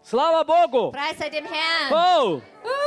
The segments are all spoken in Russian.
Слава Богу! Preis sei dem Herrn. Оу!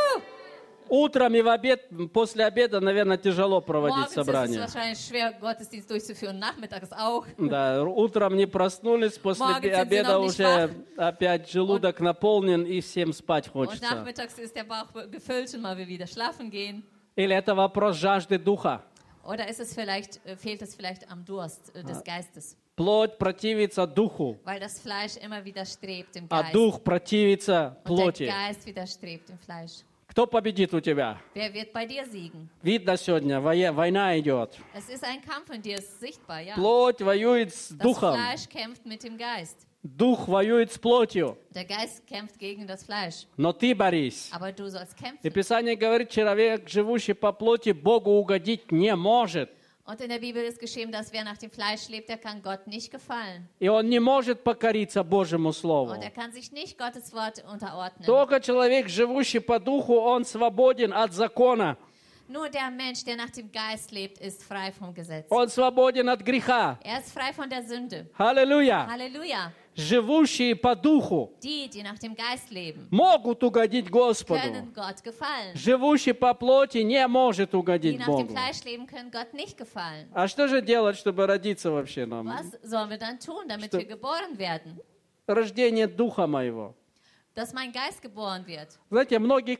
Утром и в обед, после обеда, наверное, тяжело проводить Morgens ist es собрание. wahrscheinlich schwer, Gottesdienst durchzuführen, nachmittags auch. Да, утром не проснулись, после Morgens sind sie обеда noch nicht уже опять желудок наполнен и всем спать Und хочется. nachmittags ist der Bauch gefüllt und man will wieder schlafen gehen. Или это вопрос жажды духа. Oder ist es vielleicht, fehlt es vielleicht am Durst des Geistes? Плоть противится духу, Weil das Fleisch immer widerstrebt dem а Geist. дух противится Und der плоти. Geist widerstrebt dem Fleisch. Кто победит у тебя? Wer wird bei dir siegen? Видно сегодня, война идет. Es ist ein Kampf in dir, es ist sichtbar, ja. Плоть воюет с Das духом, Fleisch kämpft mit dem Geist. дух воюет с плотью. Der Geist kämpft gegen das Fleisch. Но ты борись. Aber du sollst И kämpfen. Писание говорит, человек, живущий по плоти, Богу угодить не может. Und in der Bibel ist geschrieben, dass wer nach dem Fleisch lebt, der kann Gott nicht gefallen. И он не может покориться Божьему Слову. Und er kann sich nicht Gottes Wort unterordnen. Только человек, живущий по духу, он свободен от закона. Nur der Mensch, der nach dem Geist lebt, ist frei vom Gesetz. Он свободен от греха. Er ist frei von der Sünde. Аллилуйя. Halleluja. Живущие по духу Die nach dem Geist leben, могут угодить Господу. können Gott gefallen. Живущий по плоти не может Die угодить nach dem Богу. Fleisch leben, können Gott nicht gefallen. А что же делать, чтобы родиться вообще нам? Was sollen wir dann tun, damit wir geboren werden? Рождение духа моего. Dass mein Geist geboren wird. Знаете,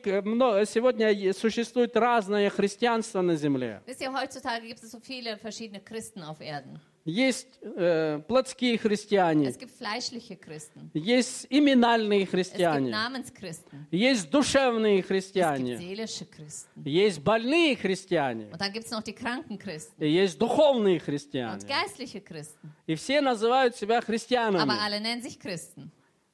сегодня существует разное христианство на земле. Wisst ihr, heutzutage gibt es so viele verschiedene Christen auf Erden. Есть плотские христиане, Es gibt fleischliche Christen. есть именальные Es gibt христиане, Namenschristen. есть душевные Es gibt христиане, seelische Christen. есть больные христиане, Und dann gibt es noch die kranken Christen и есть духовные und христиане. geistliche Christen. И все называют себя Aber христианами. alle nennen sich Christen.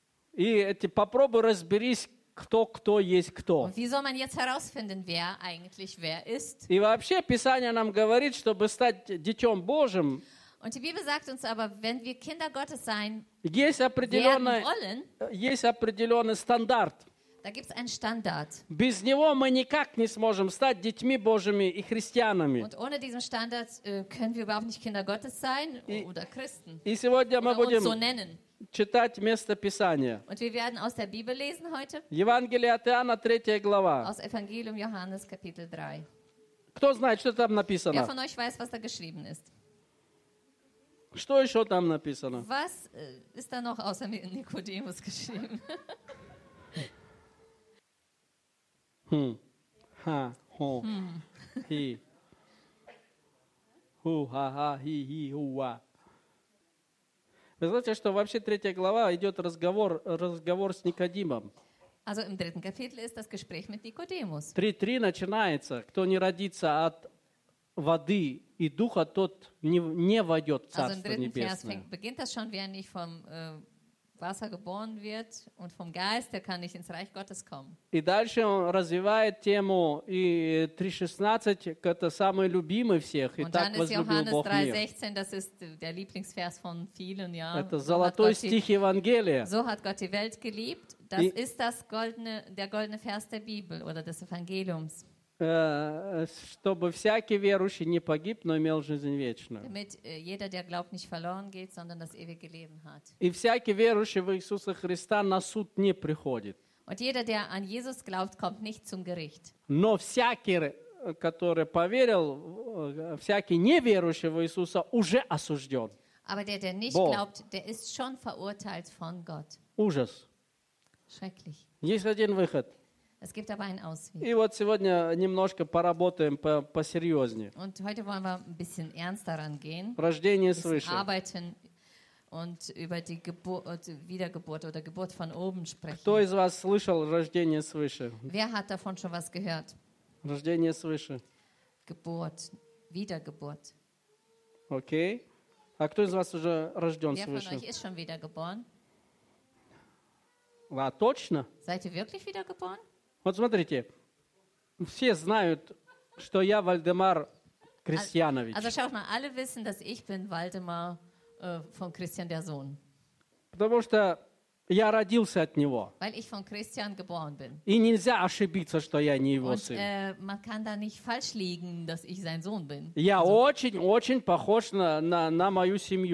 И попробуй разберись, кто есть кто. Und wie soll man jetzt herausfinden, wer eigentlich wer ist? И вообще Писание нам говорит, чтобы стать Детем Божьим, Und die Bibel sagt uns aber, wenn wir Kinder Gottes sein есть werden wollen, определенный стандарт. da gibt es einen Standard. Без него мы никак не сможем стать детьми Божьими и христианами. Und ohne diesen Standard können wir überhaupt nicht Kinder Gottes sein oder Christen. И сегодня мы Oder uns so будем nennen. читать место Писания. Und wir werden aus der Bibel lesen heute, Евангелие от Иоанна, 3 глава. aus Evangelium Johannes, Kapitel 3. Кто знает, что там Wer написано? von euch weiß, was da geschrieben ist? Что еще там написано? Was ist da noch außer Nikodemus geschrieben? Ха, хо, хи. Ху, ха, ха, хи, хи, хуа. Вы знаете, что вообще 3 глава идет разговор с Никодимом. Also im 3. Kapitel ist das Gespräch mit Nikodemus. 3:3 начинается. Кто не родится от воды и духа, тот не войдет в Also im Царство 3. Vers Небесное. beginnt das schon, wer nicht vom Wasser geboren wird und vom Geist, der kann nicht ins Reich Gottes kommen. И дальше он развивает тему, и 3:16 это самый любимый всех, и Und так dann ist возлюбил Johannes Бог мир. 3,16, das ist der Lieblingsvers von vielen, ja. Это So hat, золотой Gott die, стих Евангелия. so hat Gott die Welt geliebt. Das Die- ist der goldene Vers der Bibel oder des Evangeliums. Чтобы всякий верующий не погиб, но имел жизнь вечную. Damit jeder, der glaubt, nicht verloren geht, sondern das ewige Leben hat. И всякий верующий в Иисуса Христа на суд не приходит. Und jeder, der an Jesus glaubt, kommt nicht zum Gericht. Но всякий, который поверил, всякий неверующий в Иисуса уже осужден. Aber der nicht Boah. glaubt, der ist schon verurteilt von Gott. Ужас. Schrecklich. Есть один выход. Es gibt aber einen Ausweg. И вот сегодня немножко поработаем посерьезнее. Und heute wollen wir ein bisschen ernster rangehen, Рождение ein bisschen свыше. arbeiten und über die Wiedergeburt oder Geburt von oben sprechen. Кто из вас слышал рождение свыше? Wer hat davon schon was gehört? Рождение свыше. Geburt, Wiedergeburt. Окей. А кто из вас уже рожден Wer von свыше? euch ist schon wiedergeboren? А, точно? Seid ihr wirklich wiedergeboren? Вот смотрите, все знают, что я Вальдемар Крестьянович. Also schaut mal, alle wissen, dass ich bin Waldemar von Christian der Sohn. Потому что я родился от него. Weil ich von Christian geboren bin. И нельзя ошибиться, что я не его Und сын. man kann da nicht falsch liegen, dass ich sein Sohn bin. Я очень-очень похож на мою семью.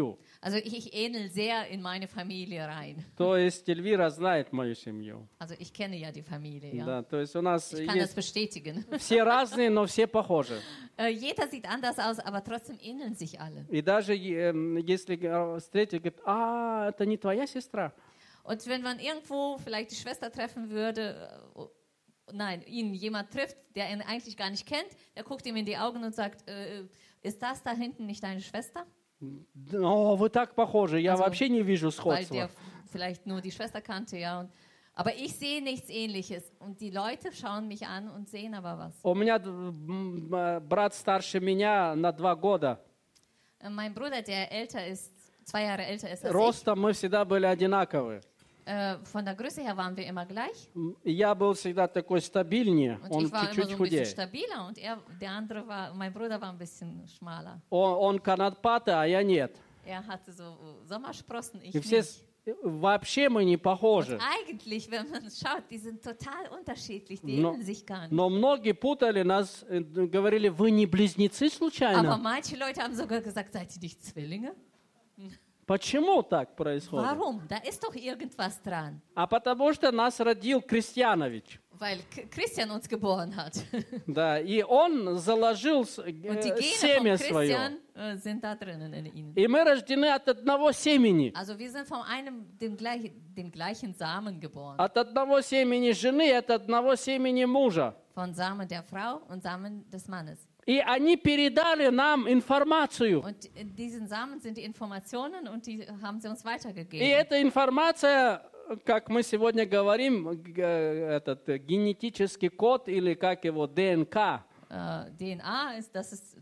Also ich ähnel sehr in meine Familie rein. То есть Эльвира знает мою семью. Also ich kenne ja die Familie, ja. Да, то есть у нас Ich kann das есть bestätigen. все разные, но все похожи. Jeder sieht anders aus, aber trotzdem ähneln sich alle. И даже если встретить, говорит, это не твоя сестра. Und wenn man irgendwo vielleicht die Schwester treffen würde, nein, ihn jemand trifft, der ihn eigentlich gar nicht kennt, der guckt ihm in die Augen und sagt, ist das da hinten nicht deine Schwester? О, вы так похожи, я Also, вообще не вижу Weil сходства. der vielleicht nur die Schwester kannte, ja. Aber ich sehe nichts Ähnliches. Und die Leute schauen mich an und sehen aber was. У меня брат старше меня на 2 года. Mein Bruder, der älter ist, 2 Jahre älter ist als Ростом мы всегда были одинаковые. ich, von der Größe her waren wir immer gleich. Я был всегда такой стабильнее, Und он ich war immer чуть-чуть so ein bisschen худее. stabiler und der andere war, mein Bruder war ein bisschen schmaler. Он канатпата, а я нет. Er hatte so Sommersprossen, ich И все, nicht. вообще мы не похожи. Und eigentlich, wenn man schaut, die sind total unterschiedlich, die Но, ähneln sich gar nicht. но многие путали нас, говорили, вы не близнецы Aber случайно? manche Leute haben sogar gesagt, seid ihr nicht Zwillinge? Почему так происходит? Warum? Da ist doch irgendwas dran. А потому что нас родил Крестьянович. Weil Christian uns geboren hat. Да, и он заложил Und die Gene семя von свое. Christian sind da drinnen in ihnen. И мы рождены от одного семени. Also wir sind von dem gleichen Samen geboren. От одного семени жены и от одного семени мужа. Von Samen der Frau und Samen des Mannes. И они передали нам информацию. Und in diesen Samen sind die Informationen und die haben sie uns И weitergegeben. эта информация, как мы сегодня говорим, этот генетический код или как его ДНК. DNA ist das,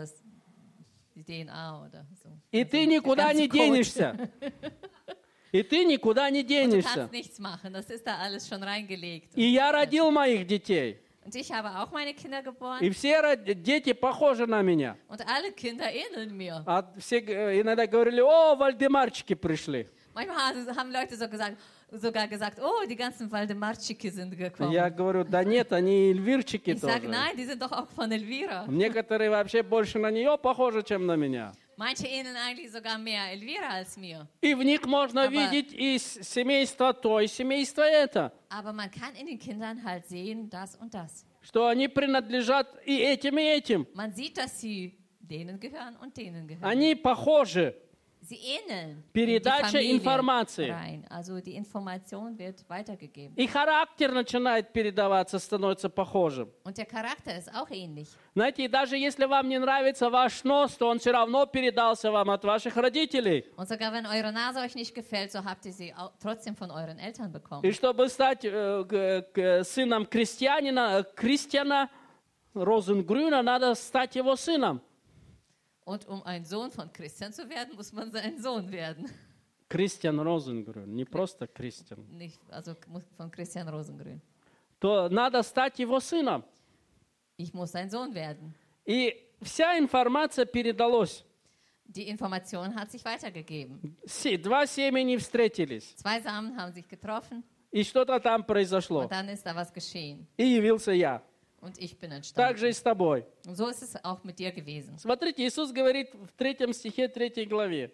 die DNA oder so. И Also ты der никуда ganze не Code. денешься. И ты никуда не Und du денешься. kannst nichts machen, das ist da alles schon reingelegt. И я родил моих детей. Und ich habe auch meine Kinder geboren И все дети похожи на меня. und alle Kinder ähneln mir. А все иногда говорили, о, Вальдемарчики пришли. Manchmal haben Leute sogar gesagt, oh, die ganzen Waldemarczyki sind gekommen. Я говорю, да нет, они эльвирчики Ich sage, тоже. nein, die sind doch auch von Elvira. Некоторые вообще больше на нее похожи, чем на меня. Manche ähneln eigentlich sogar mehr Elvira als mir. И в них можно видеть и семейство то, и семейство это. Aber man kann in den Kindern halt sehen, das und das. Что они принадлежат и этим, и этим. Man sieht, dass sie denen gehören und denen gehören. Они похожи. Sie ähneln Передача in die информации. Familie rein. Also die Information wird weitergegeben. И характер начинает передаваться, становится похожим. Und der Charakter ist auch ähnlich. Знаете, и даже если вам не нравится ваш нос, то он все равно передался вам от ваших родителей. Und sogar wenn eure Nase euch nicht gefällt, so habt ihr sie auch trotzdem von euren Eltern bekommen. И чтобы стать сыном Кристиана Розенгрюна, надо стать его сыном. Und um ein Sohn von Christian zu werden, muss man sein Sohn werden. Кристиан Розенгрюн, не просто Кристиан. Nicht, also von Christian Rosengrün. То надо стать его сыном. Ich muss sein Sohn werden. И вся информация передалась. Die Information hat sich weitergegeben. Два семени встретились. 2 Samen haben sich getroffen И что-то там произошло. und dann ist da was geschehen. И явился я. Und ich bin Так entstanden. же и с тобой. Und so ist es auch mit dir gewesen. Смотрите, Иисус говорит в 3 стихе 3 главе.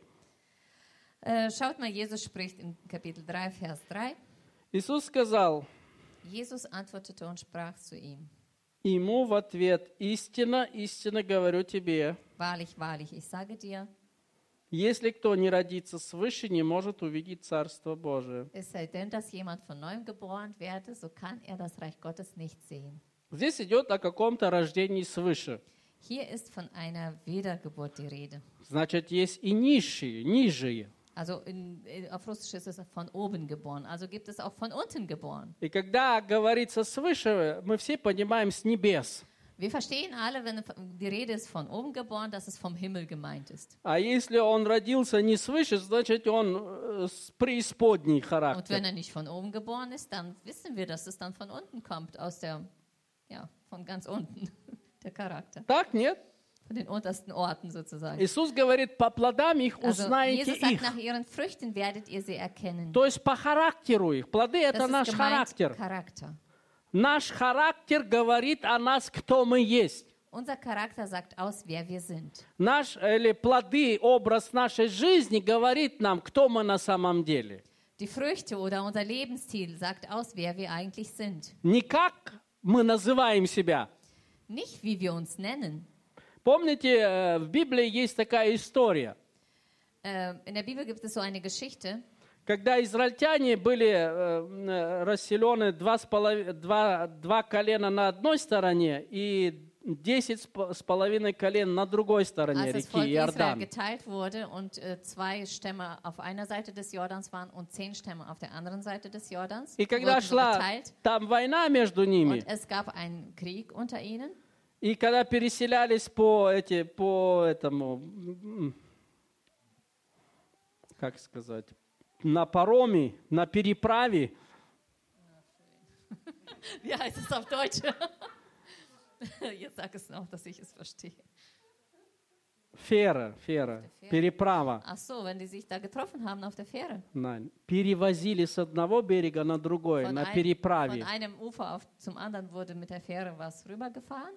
Schaut mal, Jesus spricht in Kapitel 3, Vers 3. Иисус сказал Jesus antwortete und sprach zu ihm: ему в ответ, истинно, истинно говорю тебе, Wahrlich, wahrlich, ich sage dir, если кто не родится свыше, не может увидеть Царство Божие. es sei denn, dass jemand von neuem geboren werde, so kann er das Reich Gottes nicht sehen. Здесь идет о каком-то рождении свыше. Hier ist von einer Wiedergeburt die Rede. Значит, есть и низшие, нижние. Also auf Russisch ist es von oben geboren. Also gibt es auch von unten geboren. И когда говорится свыше, мы все понимаем с небес. Wir verstehen alle, wenn die Rede ist von oben geboren, dass es vom Himmel gemeint ist. А если он родился не свыше, значит, он с преисподней Und характер. wenn er nicht von oben geboren ist, dann wissen wir, dass es dann von unten kommt, von ganz unten, der Charakter. Так, нет? Von den untersten Orten sozusagen. Иисус говорит, по плодам их Also узнаете Jesus sagt, их. nach ihren Früchten werdet ihr sie erkennen. То есть по характеру их. Плоды – Das это ist наш gemeint характер. Charakter. Наш характер говорит о нас, кто мы есть. Unser Charakter sagt aus, wer wir sind. Наш или плоды, образ нашей жизни говорит нам, кто мы на самом деле. Die Früchte oder unser Lebensstil sagt aus, wer wir eigentlich sind. Не как мы называем себя. Nicht, wie wir uns nennen. Помните, в Библии есть такая история. In der Bibel gibt es so eine Geschichte, Когда израильтяне были расселены два колена на одной стороне и 10,5 колен на другой стороне als das Volk реки Israel Иордан. geteilt wurde und 2 Stämme auf einer Seite des Jordans waren und 10 Stämme auf der anderen Seite des Jordans. И когда Wurden so шла geteilt там война между ними, und es gab einen Krieg unter ihnen. и когда переселялись по этому, как сказать, на пароме, на переправе, Wie heißt es auf Deutsch? Jetzt sag es noch, dass ich es verstehe. фера, переправа, Ach so, wenn die sich da getroffen haben auf der Fähre. перевозили с одного берега на другой, на Von переправе, einem Ufer zum anderen wurde mit der Fähre was rübergefahren.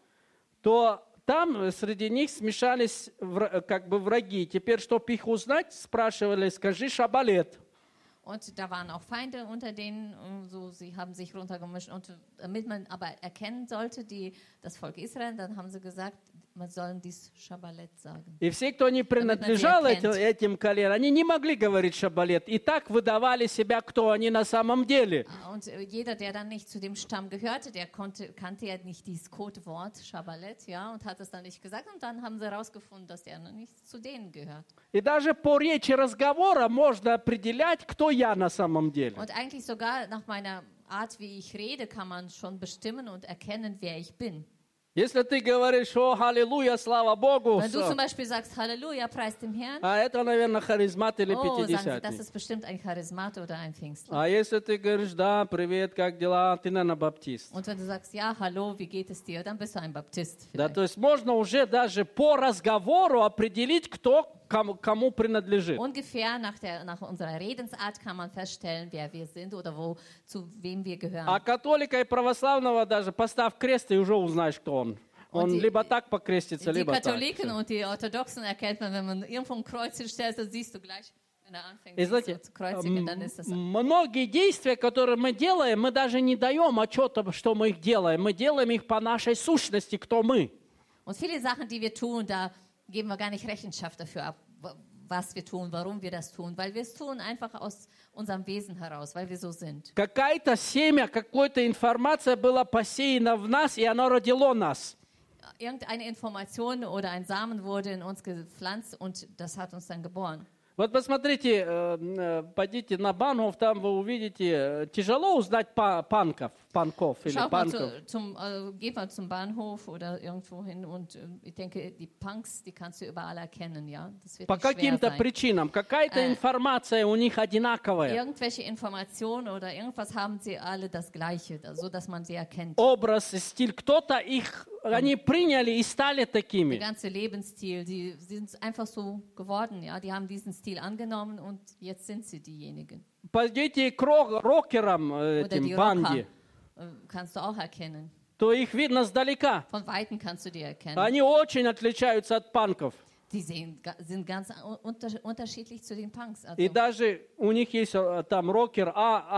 то там среди них смешались как бы враги. Теперь, чтобы их узнать, спрашивали, скажи шабалет. Und da waren auch Feinde unter denen, so, sie haben sich runtergemischt. Und damit man aber erkennen sollte, das Volk Israel, dann haben sie gesagt, man soll dies Schabbalet sagen. И все, кто не принадлежал этим коленам, они не могли говорить шабалет. И так выдавали себя, кто они на самом деле. Und jeder, der dann nicht zu dem Stamm gehörte, der kannte ja nicht dieses Codewort Schabbalet, ja, und hat es dann nicht gesagt. Und dann haben sie herausgefunden, dass der nicht zu denen gehört. И даже по речи разговора можно определять, кто я на самом деле. Und eigentlich sogar nach meiner Art, wie ich rede, kann man schon bestimmen und erkennen, wer ich bin. Если ты говоришь, о, аллилуйя, слава Богу, Wenn du zum Beispiel sagst, Halleluja, preis dem Herrn, а это, наверное, харизмат или oh, sagen sie, das пятидесятник. ist bestimmt ein Charismat oder ein Pfingstler. А если ты говоришь, да, привет, как дела, ты, наверное, баптист. Und wenn du sagst, ja, hallo, wie geht es dir, dann bist du ein Baptist Да, vielleicht. то есть можно уже даже по разговору определить, кто кому принадлежит. Ungefähr nach unserer Redensart kann man feststellen, wer wir sind oder zu wem wir gehören. А католика и православного даже поставь крест и уже узнаешь, кто он. Он либо так покрестится, Die либо так. Katholiken und die Orthodoxen erkennt man, wenn man irgendwo ein Kreuz hinstellt, dann siehst du gleich, wenn er anfängt, И sich знаете, so zu kreuzigen, dann ist das. многие действия, которые мы делаем, мы даже не даем отчета, что мы их делаем. Мы делаем их по нашей сущности, кто мы. Und viele Sachen, die wir tun, da geben wir gar nicht Rechenschaft dafür ab, was wir tun, warum wir das tun, weil wir es tun einfach aus unserem Wesen heraus, weil wir so sind. Какая-то семя, какая-то информация была посеяна в нас, и оно родило нас. Irgendeine Information oder ein Samen wurde in uns gepflanzt und das hat uns dann geboren. Вот посмотрите, пойдите на Банхов, там вы увидите, тяжело узнать панков или Schau mal панков. Geht mal zum Bahnhof oder irgendwo hin und ich denke, die Punks, die kannst du überall erkennen, ja. Das wird По nicht schwer каким-то sein. причинам. Какая-то информация у них одинаковая. Irgendwelche Informationen oder irgendwas haben sie alle das Gleiche, so dass man sie erkennt. Образ, стиль. Кто-то их, они приняли и стали Der такими. ganze Lebensstil, die sind einfach so geworden, ja. Die haben diesen Stil angenommen und jetzt sind sie diejenigen. Пойдите к рокерам, Oder die этим Rocker банде, kannst du auch erkennen. то их видно сдалека. Von Weitem kannst du die erkennen. Они очень отличаются от панков. Die sind ganz unterschiedlich zu den Punks. Also, И даже у них есть там рокер,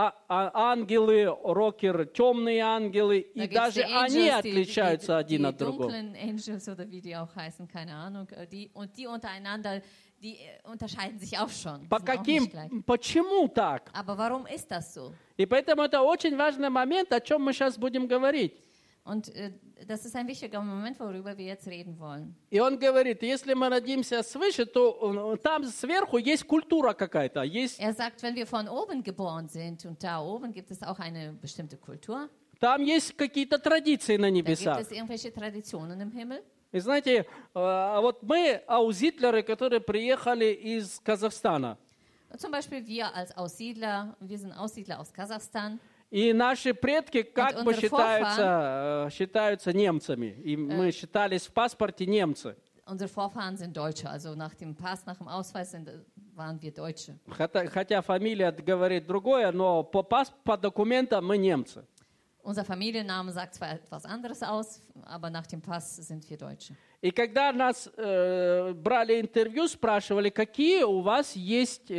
ангелы, рокер, темные ангелы, da и gibt's даже die они Angels, отличаются один die от другого. dunklen Angels oder wie die auch heißen, keine Ahnung. Die untereinander, die unterscheiden sich auch schon. По Sind auch каким, nicht gleich. почему так? Aber warum ist das so? И поэтому это очень важный момент, о чем мы сейчас будем говорить. Und das ist ein wichtiger Moment, worüber wir jetzt reden wollen. И он говорит, если мы родимся свыше, то там сверху есть культура какая-то. Есть, Sagt, wenn wir von oben geboren sind und da oben gibt es auch eine bestimmte Kultur, там есть какие-то традиции на da gibt небесах. es irgendwelche Traditionen im Himmel. И знаете, вот мы, аузитлеры, которые приехали из Казахстана, Zum Beispiel wir als Aussiedler, wir sind Aussiedler aus Kasachstan. и наши предки как бы unsere считаются немцами. И мы считались в паспорте немцы. Unsere Vorfahren sind Deutsche, also nach dem Pass, nach dem Ausweis waren wir Deutsche. Хотя фамилия говорит другое, но по документам мы немцы. Unser Familienname sagt zwar etwas anderes aus, aber nach dem Pass sind wir Deutsche. И когда нас брали интервью, спрашивали, какие у вас есть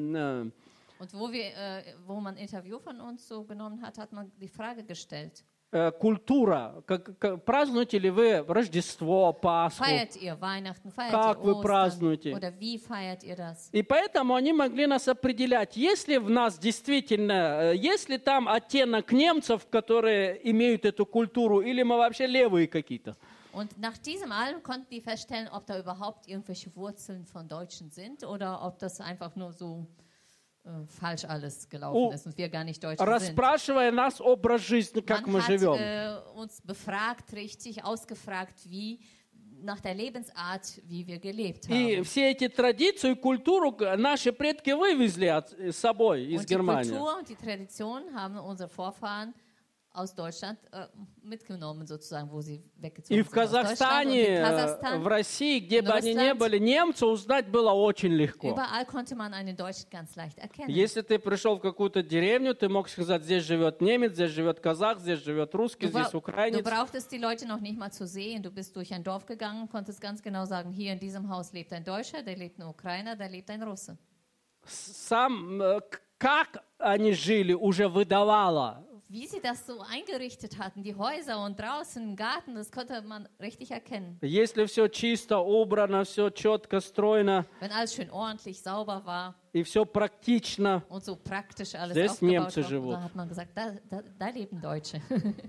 Und wo man ein Interview von uns so genommen hat, hat man die Frage gestellt. Культура. Празднуете ли вы Рождество, Пасху? Feiert ihr Weihnachten, feiert Как ihr вы Ostern? празднуете? Oder wie feiert ihr das? И поэтому они могли нас определять, есть ли в нас действительно, есть ли там оттенок немцев, которые имеют эту культуру, или мы вообще левые какие-то. Und nach diesem allem konnten die feststellen, ob da überhaupt irgendwelche Wurzeln von Deutschen sind oder ob das einfach nur so falsch alles gelaufen ist und wir gar nicht Deutsche sind. Расспрашивая нас образ жизни, как мы живем. Man hat uns befragt, richtig ausgefragt, wie nach der Lebensart, wie wir gelebt haben. И все эти традиции и культуру наши предки вывезли с собой из Und die Германии. Kultur und die Tradition haben unsere Vorfahren aus Deutschland mitgenommen, sozusagen, wo sie weggezogen И sind. в Казахстане, в России, где бы они ни были, немца узнать было очень легко. Überall konnte man einen Deutschen ganz leicht erkennen. Если ты пришел в какую-то деревню, ты мог сказать, здесь живет немец, здесь живет казах, здесь живет русский, здесь Du украинец. brauchtest die Leute noch nicht mal zu sehen. Du bist durch ein Dorf gegangen, konntest ganz genau sagen, hier in diesem Haus lebt ein Deutscher, da lebt ein Ukrainer, da lebt ein Russe. Сам, как они жили, уже выдавало. Wie sie das so eingerichtet hatten, die Häuser und draußen im Garten, das konnte man richtig erkennen. Если все чисто, убрано, все четко, стройно Wenn alles schön ordentlich, sauber war и все практично, und so praktisch alles Здесь aufgebaut немцы war, живут. da hat man gesagt, da leben Deutsche.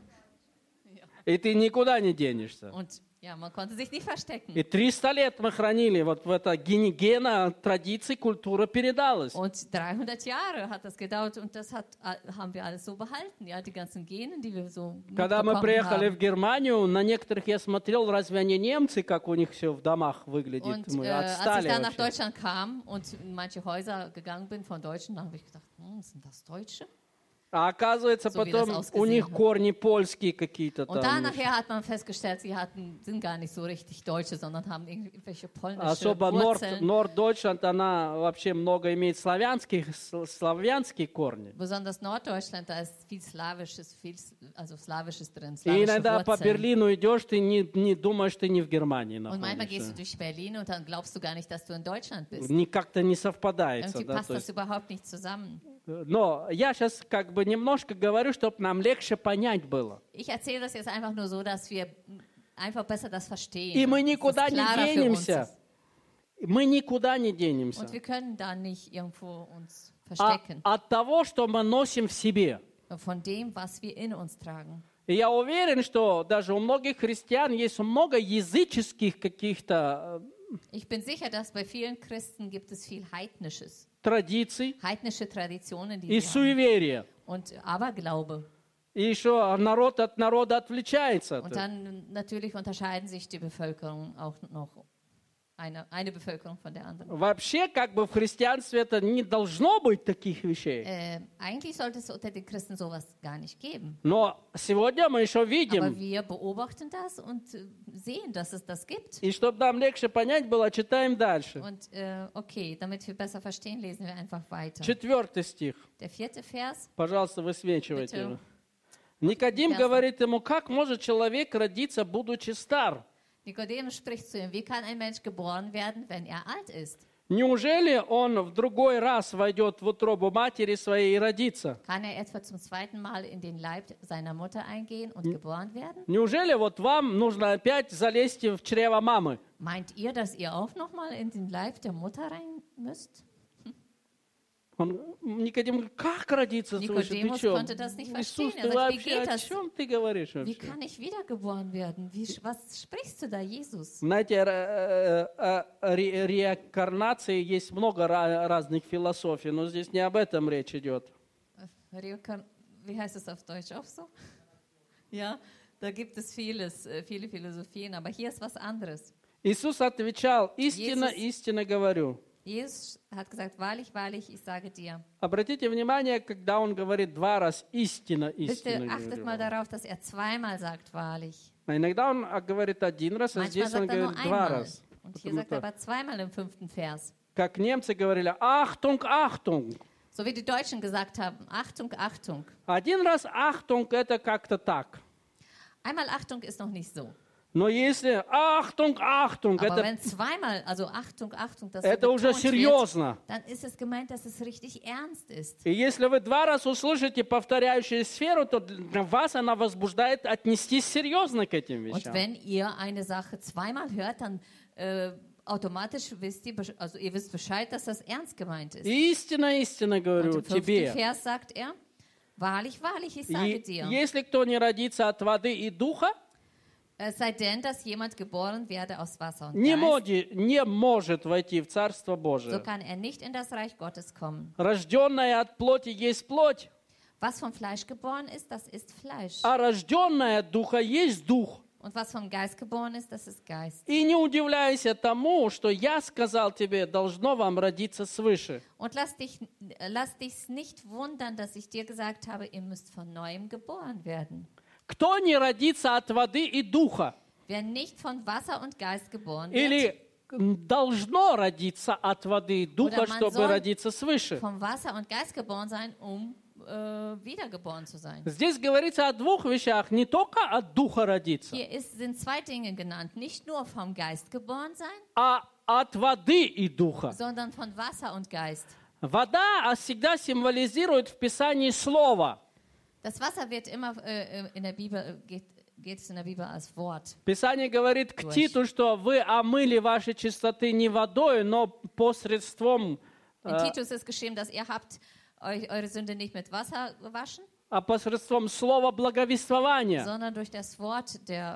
и ты никуда не денешься. Und ja, man konnte sich nicht verstecken. И 300 лет мы хранили, вот в это гена традиций, культура передалась. Und 300 Jahre hat das gedauert und das haben wir alles so behalten, ja, die ganzen Gene, die wir so Когда мы mitbekommen приехали haben. в Германию, на некоторых я смотрел, разве они немцы, как у них все в домах выглядит. Und Мы als ich отстали dann nach вообще. Deutschland kam und in manche Häuser gegangen bin von Deutschen, da habe ich gedacht, sind das Deutsche? А оказывается, So wie das потом ausgesehen у них hat. корни польские какие-то Und dann там. nachher hat man festgestellt, sie sind gar nicht so richtig Deutsche, sondern haben irgendwelche polnische Особо Wurzeln. Норд-Дойчланд, она вообще много имеет славянские корни. Besonders Norddeutschland, da ist viel Slawisches, Slawisches drin, И slawische иногда по Wurzeln. Берлину идешь, ты не думаешь, ты не в Германии Und manchmal gehst du находишься. durch Berlin und dann glaubst du gar nicht, dass du in Deutschland bist. Как-то не совпадается. Irgendwie Да, passt то das есть. überhaupt nicht zusammen. Но я сейчас как бы немножко говорю, чтобы нам легче понять было. Ich erzähle das jetzt einfach nur so, dass wir einfach besser das verstehen. И мы dass es никуда не klarer für uns денемся. ist. Мы никуда не денемся. Und wir können da nicht irgendwo uns verstecken. От того, что мы носим в себе. Von dem, was wir in uns tragen. И я уверен, что даже у многих христиан есть много языческих каких-то Ich bin sicher, dass bei vielen Christen gibt es viel Heidnisches. традиций Heidnische Traditionen, die и sie haben. суеверия. Und Aberglaube. И еще народ от народа отличается. Und dann natürlich unterscheiden sich die Bevölkerung auch noch. Eine Bevölkerung von der anderen. Вообще, как бы в христианстве это не должно быть таких вещей. Eigentlich sollte es unter den Christen sowas gar nicht geben. Но сегодня мы еще Aber видим. wir beobachten das und sehen, dass es das gibt. И чтобы нам легче понять было, читаем дальше. Und okay, damit wir besser verstehen, lesen wir einfach weiter. 4 стих. Der 4. Vers. Пожалуйста, высвечивайте Bitte. его. Никодим Ясно. говорит ему, как может человек родиться, будучи стар? Nikodemus spricht zu ihm, wie kann ein Mensch geboren werden, wenn er alt ist? Неужели он в другой раз войдет в утробу матери своей и родится? Kann er etwa zum zweiten Mal in den Leib seiner Mutter eingehen und geboren werden? Неужели вот вам нужно опять залезть в чрево мамы? Meint ihr, dass ihr auch nochmal in den Leib der Mutter rein müsst? Никодим говорит, как родиться свыше? Ты Nikodemus что? konnte das nicht Иисус, verstehen. ты Er sagt, wie вообще geht о das? чем ты говоришь Wie вообще? kann ich wiedergeboren werden? Was sprichst du da, Jesus? Знаете, реинкарнации есть много разных философий, но здесь не об этом речь идет. Wie heißt es auf Deutsch auch so? Ja, da gibt es viele Philosophien, aber hier ist was anderes. Иисус отвечал, истинно, Jesus- истинно говорю. Jesus hat gesagt, wahrlich, wahrlich, ich sage dir. Обратите внимание, когда он говорит 2 раза истинно, Bitte истинно achtet mal говорю. darauf, dass er zweimal sagt, wahrlich. А иногда он говорит 1 раз, а Manchmal здесь он sagt er nur говорит 2 einmal. раза. Und hier sagt er aber zweimal im 5. Vers. Как немцы говорили, Achtung, Achtung. So wie die Deutschen gesagt haben, Achtung, Achtung. Один раз Achtung, это как-то так. Einmal Achtung ist noch nicht so. Но если Achtung, Achtung, Aber wenn zweimal, also Achtung, Achtung, das so это уже betont wird, серьезно. dann ist es gemeint, dass es richtig ernst ist. И если вы 2 раза услышите повторяющую сферу, то для вас она возбуждает отнестись серьезно к этим Und вещам. wenn ihr eine Sache zweimal hört, dann automatisch wisst ihr, also ihr wisst Bescheid, dass das ernst gemeint ist. Истинно, истинно Und говорю im 5. тебе. Vers sagt er, wahrlich, wahrlich, ich sage dir, Если кто не родится от воды и духа, es sei denn, dass jemand geboren werde aus Wasser und не Geist, может войти в Царство so Божие. kann er nicht in das Reich Gottes kommen. Рожденное от плоти есть плоть, Was vom Fleisch geboren ist, das ist Fleisch. а рожденное от духа есть дух. Und was vom Geist geboren ist, das ist Geist. И не удивляйся тому, что я сказал тебе, должно вам родиться свыше. Und lass dich nicht wundern, dass ich dir gesagt habe, ihr müsst von Neuem geboren werden. Кто не родится от воды и духа, Wer nicht von Wasser und Geist geboren wird, или должно родиться от воды и духа, Oder man чтобы soll родиться свыше. vom Wasser und Geist geboren sein, um wiedergeboren zu sein. Здесь говорится о 2 вещах, не только от духа родиться, Hier sind 2 Dinge genannt. Nicht nur vom Geist geboren sein, а от воды и духа. sondern von Wasser und Geist. Вода всегда символизирует в Писании слово. Das Wasser wird immer in der Bibel, geht es in der Bibel als Wort. Писание говорит к Титу, что вы омыли ваши чистоты не водой, но посредством, In Titus ist geschrieben, dass ihr habt eure Sünde nicht mit Wasser gewaschen, а посредством слова благовествования. sondern durch das Wort der,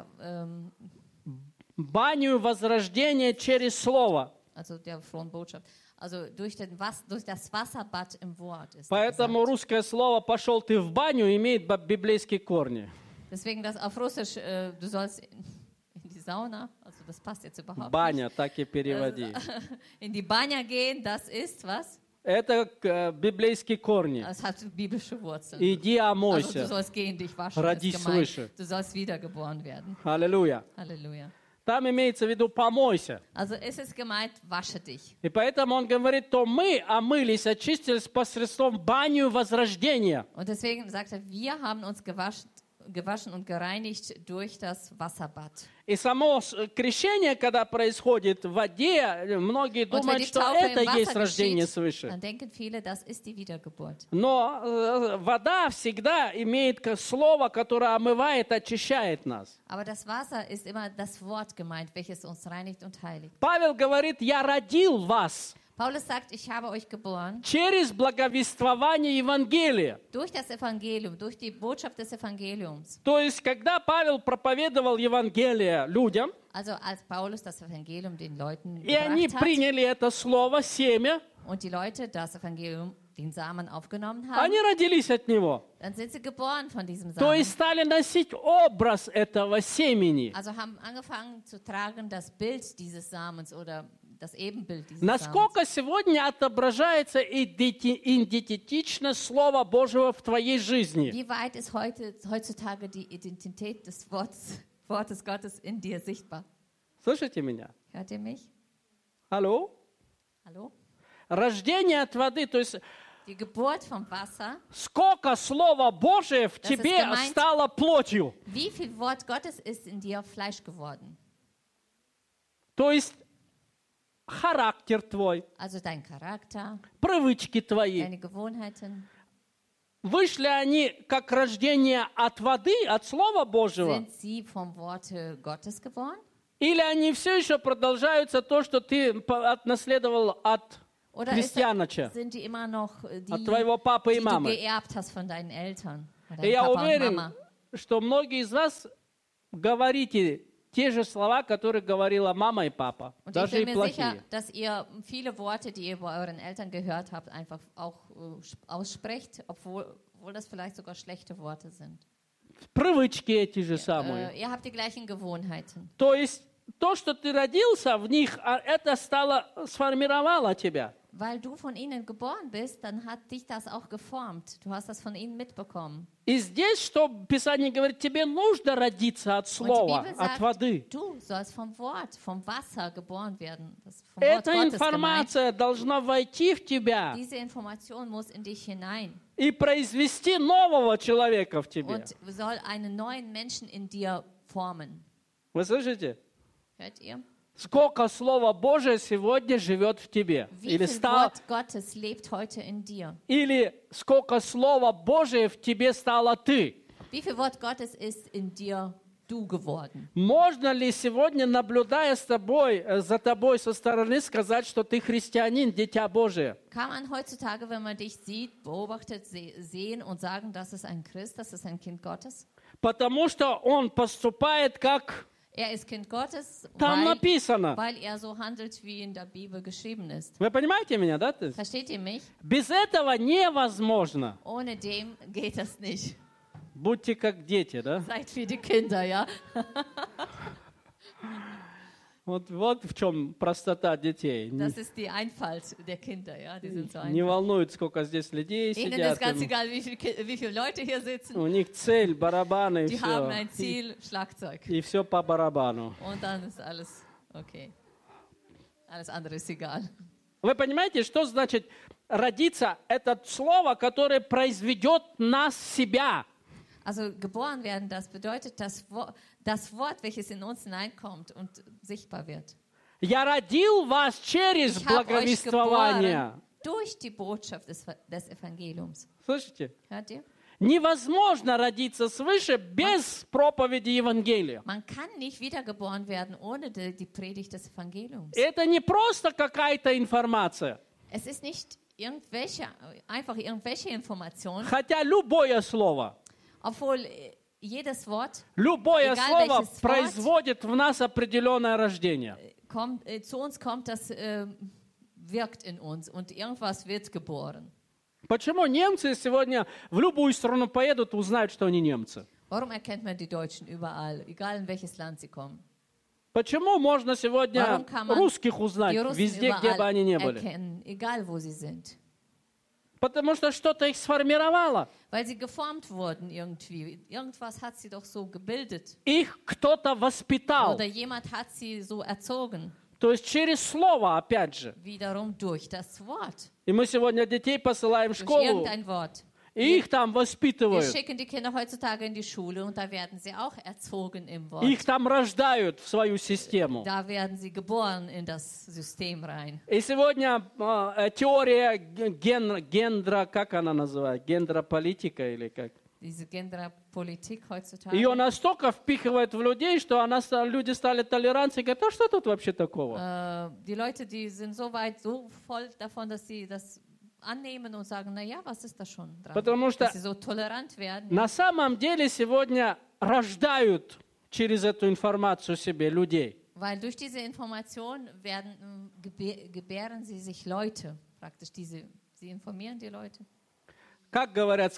Баню возрождения через слово. also der frohen Botschaft. Also durch das Wasserbad im Wort ist. Поэтому gesagt. русское слово «пошел ты в баню» имеет библейские корни. Deswegen das auf Russisch, du sollst in die Sauna, also das passt jetzt überhaupt Баня, так и переводи. nicht. In die Banya gehen, das ist was? Это библейские корни. Das hat biblische Wurzeln. Иди Also du омойся. sollst gehen, dich waschen, Родись ist gemeint. свыше. Du sollst wiedergeboren werden. Аллилуйя. Halleluja. Там имеется в виду «помойся». Also ist es gemeint, wasche dich. И поэтому он говорит, то мы омылись, очистились посредством баню возрождения. Und deswegen sagt er, wir haben uns gewaschen und gereinigt durch das Wasserbad. И само крещение, когда происходит в воде, многие Und wenn думают, die что Taufe это im есть Wasser рождение geschieht, свыше. dann denken viele, das ist die Wiedergeburt. Но вода всегда имеет слово, которое омывает, очищает нас. Aber das Wasser ist immer das Wort gemeint, welches uns reinigt und heiligt. Павел говорит, я родил вас Paulus sagt, ich habe euch geboren через благовествование Евангелия. durch das Evangelium, durch die Botschaft des Evangeliums. То есть, когда Павел проповедовал Евангелие людям, Also als Paulus das Evangelium den Leuten и они gebracht hat приняли это слово, семя, und die Leute das Evangelium, den Samen aufgenommen haben, они родились от него. dann sind sie geboren von diesem То Samen. есть стали носить образ этого семени. Also haben angefangen zu tragen das Bild dieses Samens oder das Ebenbild dieses Samens. Насколько сегодня отображается идентично Слово Божьего в твоей жизни? Wie weit ist heutzutage die Identität des Wortes Gottes in dir sichtbar? Слышите меня? Hört ihr mich? Алло? Hallo? Рождение от воды, то есть Die Geburt vom Wasser. сколько Слово Божие в Das ist тебе gemeint. стало плотью. Wie viel Wort Gottes ist in dir Fleisch geworden? То есть характер твой, Also dein Charakter, привычки твои. deine Gewohnheiten. Вышли они как рождение от воды, от Слова Божьего? Sind sie vom Worte Gottes geboren? Или они все еще продолжаются то, что ты наследовал от Oder крестьяноча, sind die immer noch die, от твоего папы и die du мамы? geerbt hast von deinen Eltern? Von И deinem я Papa und уверен, Mama? что многие из вас говорите те же слова, которые говорила мама и папа, Und ich даже и bin mir sicher, плохие. dass ihr viele Worte, die ihr bei euren Eltern gehört habt, einfach auch aussprecht, obwohl das vielleicht sogar schlechte Worte sind. Привычки эти же самые. Ihr habt die gleichen Gewohnheiten. То есть то, что ты родился в них, это сформировало тебя. Weil du von ihnen geboren bist, dann hat dich das auch geformt. Du hast das von ihnen mitbekommen. И здесь, что Писание говорит, тебе нужно родиться от Und die слова, Bibel от sagt, воды. du sollst vom Wort, vom Wasser geboren werden. Das vom Wort Эта Gottes gemeint. информация должна войти в тебя Diese Information muss in dich hinein и произвести нового человека в тебе. und soll einen neuen Menschen in dir formen. Вы слышите? Hört ihr? Сколько Слова Божие сегодня живет в тебе? Wie viel Wort Gottes lebt heute in dir? Или сколько Слова Божие в тебе стало ты? Wie viel Wort Gottes ist in dir du geworden? Можно ли сегодня, наблюдая за тобой со стороны, сказать, что ты христианин, дитя Божие? Kann man heutzutage, wenn man dich sieht, beobachtet, sehen und sagen, das ist ein Christ, das ist ein Kind Gottes? Потому что он поступает как Er ist Kind Gottes, там написано. weil er so handelt, wie in der Bibel geschrieben ist. Вы понимаете меня, да? Versteht ihr mich? Без этого невозможно. Ohne dem geht das nicht. Будьте как дети, да? Seid wie die Kinder, ja? Вот в чем простота детей. Das ist die Einfalt der Kinder, ja? Die sind so Не einfach. волнует, сколько здесь людей Ihnen ist сидят. ganz egal, wie viele Leute hier sitzen. У них цель, барабаны и Die haben все. ein Ziel, Schlagzeug. И все по барабану. Und dann ist alles okay. Alles andere ist egal. Вы понимаете, что значит родиться? Это слово, которое произведет нас себя. Also geboren werden, das bedeutet das Wort, welches in uns hineinkommt und sichtbar wird. Я родил вас через Ich habe euch благовествование. geboren durch die Botschaft des Evangeliums. Слышите? Hört ihr? Невозможно родиться свыше без проповеди Евангелия. Man kann nicht wiedergeboren werden ohne die Predigt des Evangeliums. Это не просто какая-то информация. Es ist nicht einfach irgendwelche Information, Хотя любое слово, obwohl jedes Wort любое Egal слово welches Wort. производит в нас определенное рождение. zu uns kommt, das wirkt in uns und irgendwas wird geboren. Почему немцы сегодня в любую страну поедут, узнают, что они немцы? Warum erkennt man die Deutschen überall, egal in welches Land sie kommen? Почему можно сегодня Warum kann man русских узнать die Russen везде, где бы они ни überall были? erkennen, egal wo sie sind? Потому что что-то их сформировало. Weil sie geformt wurden irgendwie. Irgendwas hat sie doch so gebildet. Их кто-то воспитал. Oder jemand hat sie so erzogen. То есть через слово, опять же. Wiederum durch das Wort. И мы сегодня детей посылаем в Durch школу, irgendein Wort. и их там Wir воспитывают. schicken die Kinder heutzutage in die Schule und da werden sie auch erzogen im Wort. Их там рождают в свою систему. Da werden sie geboren in das System rein. И сегодня теория гендера, как она называется? Гендрополитика или как? Diese Genderpolitik heutzutage. Ее настолько впихивают в людей, что люди стали толерантны и говорят, а что тут вообще такого? Die Leute, die sind so weit, so voll davon, dass sie das annehmen und sagen, naja, was ist da schon dran? Потому что Dass sie so tolerant werden. на самом деле сегодня рождают через эту информацию себе людей. Weil durch diese Information gebären sie sich Leute, praktisch sie informieren die Leute. Как говорят,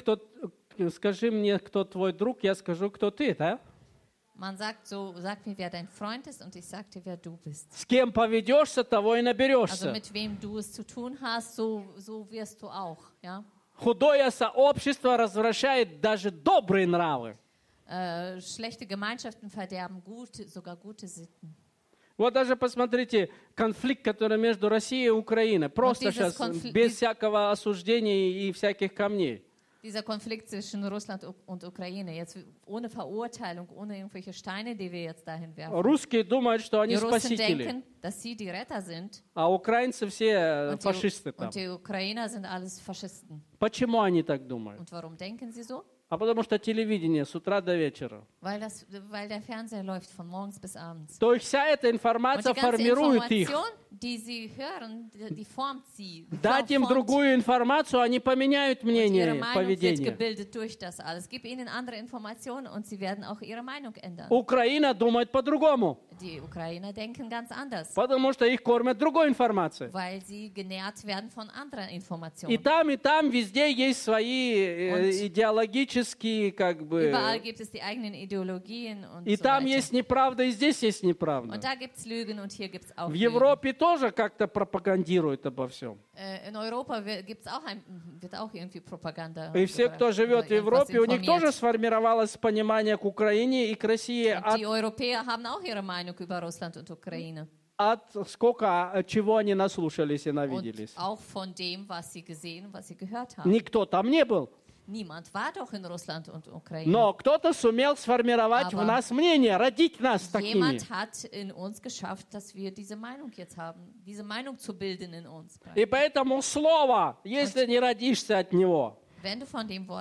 скажи мне, кто твой друг, я скажу, кто ты, да? Man sagt so, sag mir, wer dein Freund ist und ich sag dir, wer du bist. С кем поведешься, того и Also наберешься. mit wem du es zu tun hast, so wirst du auch. Ja? Худое сообщество развращает даже добрые нравы. Schlechte Gemeinschaften verderben sogar gute Sitten. Вот даже посмотрите, конфликт, который между Россией и Украиной. Просто сейчас без всякого осуждения и всяких камней. Dieser Konflikt zwischen Russland und Ukraine, jetzt ohne Verurteilung, ohne irgendwelche Steine, die wir jetzt dahin werfen. Русские думают, что они Die Russen спасители, denken, dass sie die Retter sind а украинцы все und фашисты там. die Ukrainer sind alles Faschisten. Почему они так думают? Und warum denken sie so? А потому что телевидение с утра до вечера. Weil der Fernseher läuft von morgens bis abends. То есть вся эта Und информация die ganze формирует их. Information, die sie hören, die formt sie. Дать им другую информацию, они поменяют Und ihre мнение, Meinung wird поведение. gebildet durch das alles. Gib ihnen andere Informationen und sie werden auch ihre Meinung ändern. Украина думает по-другому, Die Ukrainer denken ganz anders, потому что их кормят другой информацией. weil sie genährt werden von anderen И Informationen. там, везде есть свои идеологические идеологические, как бы. Überall gibt es die eigenen Ideologien und И so там weiter. есть неправда, и здесь есть неправда. Und da gibt es Lügen und hier gibt es auch В Lügen. Европе тоже как-то пропагандируют обо всем. In Europa wird auch irgendwie Propaganda. И все, кто живет в Европе, у них тоже сформировалось понимание к Украине и к России Die Europäer haben auch ihre Meinung über Russland und Ukraine. от сколько чего они наслушались и навиделись. Und auch von dem, was sie gesehen und was sie gehört haben. Никто там не был. Niemand war doch in Russland und Ukraine. Но кто-то сумел сформировать в нас мнение, родить нас такими. Jemand hat in uns geschafft, dass wir diese Meinung jetzt haben, diese Meinung zu bilden in uns. И поэтому слово, если не родишься от него, Wenn du von dem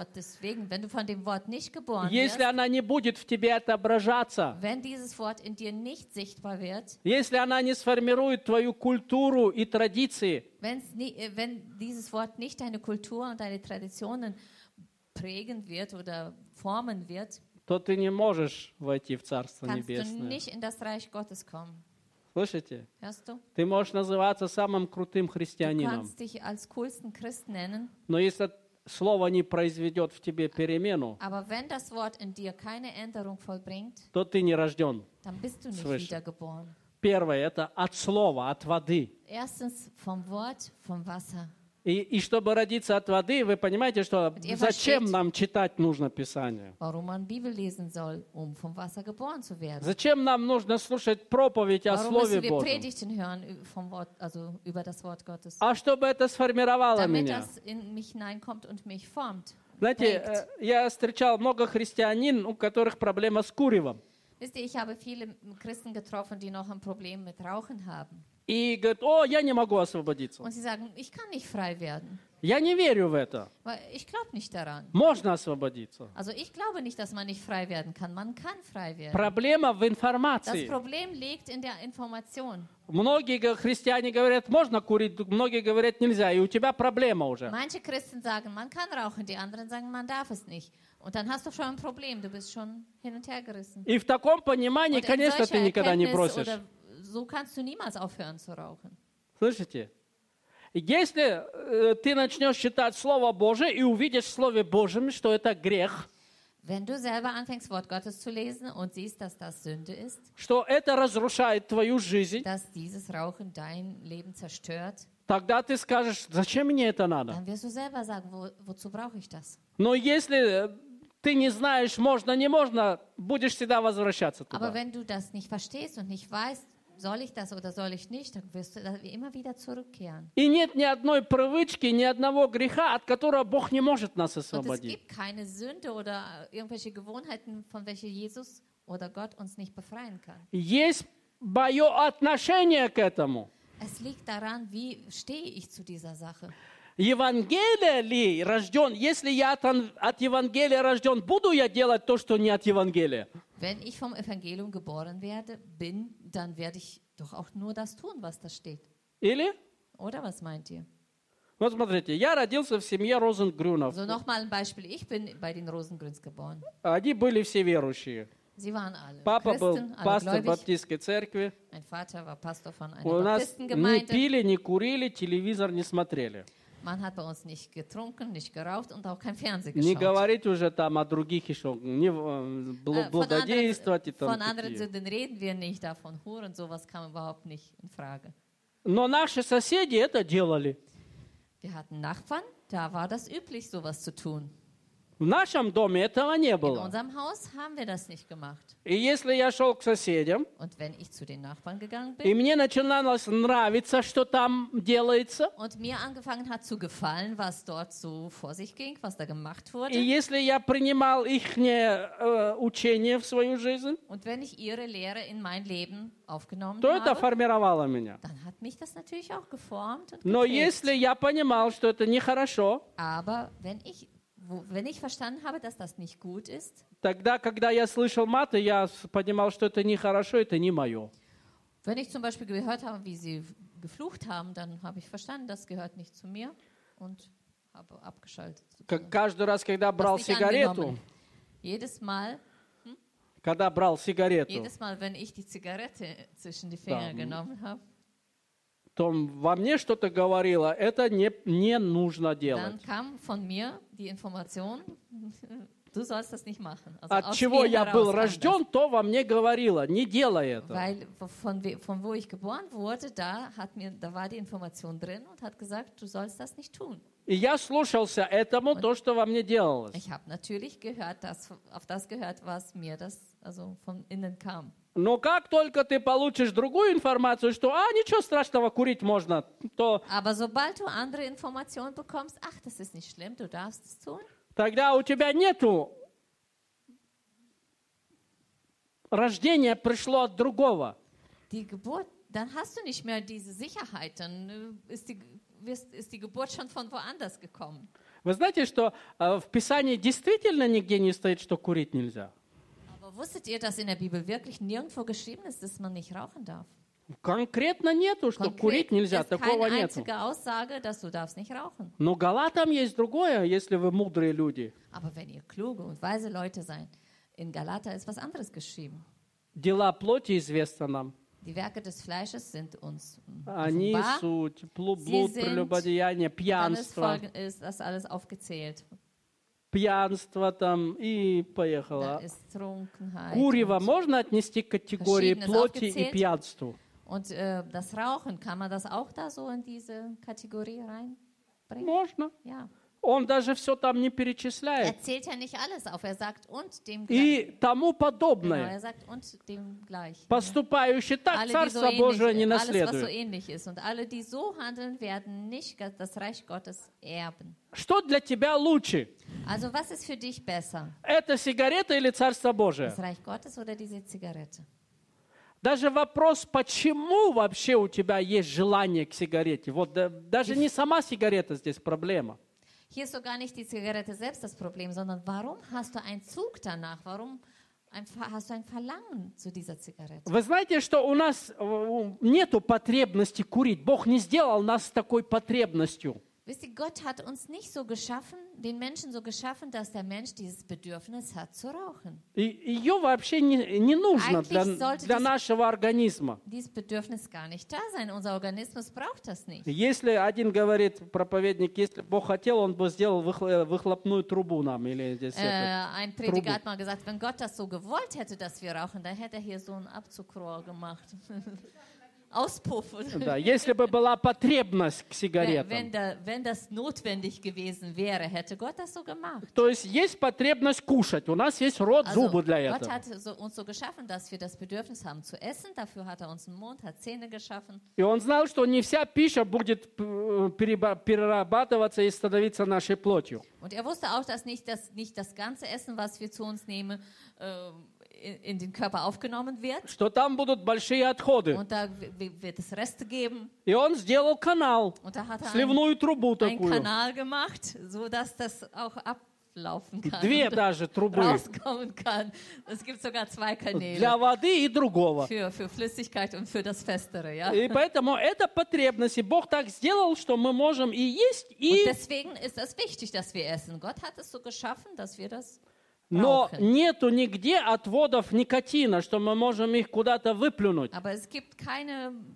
Wort nicht geboren если wirst, она не будет в тебе отображаться, wenn dieses Wort in dir nicht sichtbar wird, если она не сформирует твою культуру и традиции, wenn dieses Wort nicht deine Kultur und deine Traditionen prägen wird oder formen wird, то ты не можешь войти в Царство kannst du Небесное. nicht in das Reich Gottes kommen. Слышите? Hörst du? Ты можешь называться самым крутым Du христианином, kannst dich als coolsten Christ nennen, но если слово не произведет в тебе перемену, aber wenn das Wort in dir keine Änderung vollbringt, то ты не рожден. dann bist du nicht Свыше. wiedergeboren. Первое – это от слова, от воды. Erstens vom Wort, vom Wasser. И чтобы родиться от воды, вы понимаете, что ihr зачем versteht- нам читать нужно Pисание? Warum man Bibel lesen soll, um vom Wasser geboren zu werden. Зачем нам нужно слушать проповедь о Warum Слове müssen wir Божьем? Predigten hören vom Wort, also über das Wort Gottes? А чтобы это сформировало Damit меня. das in mich hineinkommt und mich formt. Знаете, prägt. я встречал много христианин, у которых проблема с куревом. Wisst ihr, ich habe viele Christen getroffen, die noch ein Problem mit Rauchen haben. И говорят, о, я не могу освободиться. Und sie sagen, ich kann nicht frei werden. Я не верю в это. Weil ich glaube nicht daran. Можно освободиться. Also ich glaube nicht, dass man nicht frei werden kann. Man kann frei werden. Проблема в Das информации. Problem liegt in der Information. Многие христиане говорят, можно курить, многие говорят, нельзя, и у тебя проблема уже. Manche Christen sagen, man kann rauchen, die anderen sagen, man darf es nicht. Und dann hast du schon ein Problem, du bist schon hin und her gerissen. И в таком понимании, Und in конечно, ты solcher никогда не Erkenntnis бросишь. oder so kannst du niemals aufhören zu rauchen. Слышите? Если ты начнешь читать Слово Божие и увидишь в Слове Божьем, что это грех, Wenn du selber anfängst, Wort Gottes zu lesen und siehst, dass das Sünde ist, что это разрушает твою жизнь, dass dieses Rauchen dein Leben zerstört, тогда ты скажешь, зачем мне это надо? dann wirst du selber sagen, wozu brauche ich das? Но если ты не знаешь, можно, не можно, будешь всегда возвращаться Aber туда. wenn du das nicht verstehst und nicht weißt, soll ich das oder soll ich nicht, dann wirst du da immer wieder zurückkehren. И нет ни одной привычки, ни одного греха, от которого Бог не может нас Und es освободить. gibt keine Sünde oder irgendwelche Gewohnheiten, von welchen Jesus oder Gott uns nicht befreien kann. Есть мое отношение к этому. Es liegt daran, wie stehe ich zu dieser Sache. Евангелие ли рожден? Если я от Евангелия рожден, буду я делать то, что не от Евангелия? Wenn ich vom Evangelium geboren bin, dann werde ich doch auch nur das tun, was da steht. Или? Oder was meint ihr? Вот смотрите, я родился в семье Розенгрюнов. So nochmal ein Beispiel. Ich bin bei den Rosengrüns geboren. Они были все верующие. Sie waren alle Папа был Christen, alle пастор gläubig. баптистской церкви. Mein Vater war Pastor von einer У нас не Baptistengemeinde. пили, не курили, телевизор не смотрели. Man hat bei uns nicht getrunken, nicht geraucht und auch kein Fernsehen Не geschaut. говорить уже там о других еще, не блудодействовать и там Von anderen такие. Sünden reden wir nicht, davon Huren, sowas kam überhaupt nicht in Frage. Но наши соседи это делали. Wir hatten Nachbarn, da war das üblich, sowas zu tun. В нашем доме этого не In было. unserem Haus haben wir das nicht gemacht. И если я шел к соседям, Und wenn ich zu den Nachbarn gegangen и bin мне начиналось нравиться, что там делается, und mir angefangen hat zu gefallen, was dort so vor sich ging, was da gemacht и wurde, если я принимал их учение в свою жизнь, und wenn ich ihre Lehre in mein Leben aufgenommen то это habe, формировало меня. dann hat mich das natürlich auch geformt und Но geprägt. если я понимал, что это нехорошо, Aber wenn ich verstanden habe, dass das nicht gut ist, тогда, когда я слышал маты, я понимал, что это нехорошо, это не мое. wenn ich zum Beispiel gehört habe, wie sie geflucht haben, dann habe ich verstanden, das gehört nicht zu mir und habe abgeschaltet. Каждый раз, когда брал Das nicht сигарету, angenommen. Jedes Mal, jedes Mal, wenn ich die Zigarette zwischen die Finger genommen habe, то во мне что-то говорило, это не нужно делать. dann kam von mir die Information, du sollst das nicht machen. Also От aus чего mir я был heraus kam рожден, то во мне говорило, не делай das. это. Weil von wo ich geboren wurde, da war die Information drin und hat gesagt, du sollst das nicht tun. И я слушался этому, то, что во мне делалось. Ich habe natürlich auf das gehört, was mir also von innen kam. Но как только ты получишь другую информацию, что, ничего страшного, курить можно, то Aber sobald du andere Informationen bekommst, ach, das ist nicht schlimm, du darfst es tun, тогда у тебя нету рождение пришло от другого. die Geburt, dann hast du nicht mehr diese Sicherheit, dann ist die Geburt schon von woanders gekommen. Вы знаете, что в Писании действительно нигде не стоит, что курить нельзя? Aber wusstet ihr, dass in der Bibel wirklich nirgendwo geschrieben ist, dass man nicht rauchen darf? Конкретно нету, что курить нельзя, ist такого keine нету. einzige Aussage, dass du darfst nicht rauchen. Но Галатам есть другое, если вы мудрые люди. Aber wenn ihr kluge und weise Leute seid, in Galater ist was anderes geschrieben. Дела плоти известны нам. Die Werke des Fleisches sind uns Они offenbar. суть, блуд, Sie sind- прелюбодеяние, Dann пьянство. ist das alles aufgezählt. Пьянство там и Da поехало. ist Trunkenheit. Курево Und, можно отнести к категории Verschiedenes плоти и aufgezählt. пьянству? und das Rauchen, kann man das auch da so in diese Kategorie reinbringen? Можно. Ja. Он даже все там не Er перечисляет. zählt ja nicht alles auf. Er sagt und dem И gleich. тому Genau, подобное. er sagt und dem gleich. Поступающий так, Alle, die so Царство Божие не ähnlich, alles, was so наследует. ähnlich ist. Und alle, die so handeln, werden nicht das Reich Gottes erben. Что для тебя лучше? Also was ist für dich besser? Это сигарета или Царство Божие? Das Reich Gottes oder diese Zigarette? Даже вопрос, почему вообще у тебя есть желание к сигарете. Вот даже не сама сигарета здесь проблема. Hier ist so gar nicht die Zigarette selbst das Problem, sondern warum hast du einen Zug danach? Warum hast du ein Verlangen zu dieser Zigarette? Вы знаете, что у нас нету потребности курить. Бог не сделал нас с такой потребностью. Wisst ihr, Gott hat uns nicht so geschaffen, den Menschen so geschaffen, dass der Mensch dieses Bedürfnis hat zu rauchen. И ее вообще не нужно Eigentlich sollte для dies- нашего организма. Dieses Bedürfnis gar nicht da sein. Unser Organismus braucht das nicht. Если один говорит, проповедник, если бы Бог хотел, он бы сделал выхлопную трубу нам. Или здесь Ein Prediger hat mal gesagt, wenn Gott das so gewollt hätte, dass wir rauchen, dann hätte er hier so ein Abzugrohr gemacht. Auspuff. Да, если бы была потребность к сигаретам. Wenn das notwendig gewesen wäre, hätte Gott das so gemacht. То есть есть потребность кушать. У нас есть рот, Also, зубы для Gott этого. hat uns so geschaffen, dass wir das Bedürfnis haben zu essen. Dafür hat er uns einen Mund, hat Zähne geschaffen. И он знал, что не вся пища будет перерабатываться и становиться нашей плотью. Und er wusste auch, dass nicht das ganze Essen, was wir zu uns nehmen, in den Körper aufgenommen wird. Что там будут большие отходы. Und da wird es Reste geben. И он сделал канал, Und da hat er сливную трубу einen такую. Kanal gemacht, sodass das auch ablaufen kann. Две und даже трубы. rauskommen kann. Es gibt sogar 2 Kanäle. Для воды и другого. Für Flüssigkeit und für das Festere, ja. И поэтому это потребность. И Бог так сделал, что мы можем и есть, Und и... deswegen ist es wichtig, dass wir essen. Gott hat es so geschaffen, dass wir das Но brauchen. нету нигде отводов никотина, что мы можем их куда-то выплюнуть. Aber es gibt kein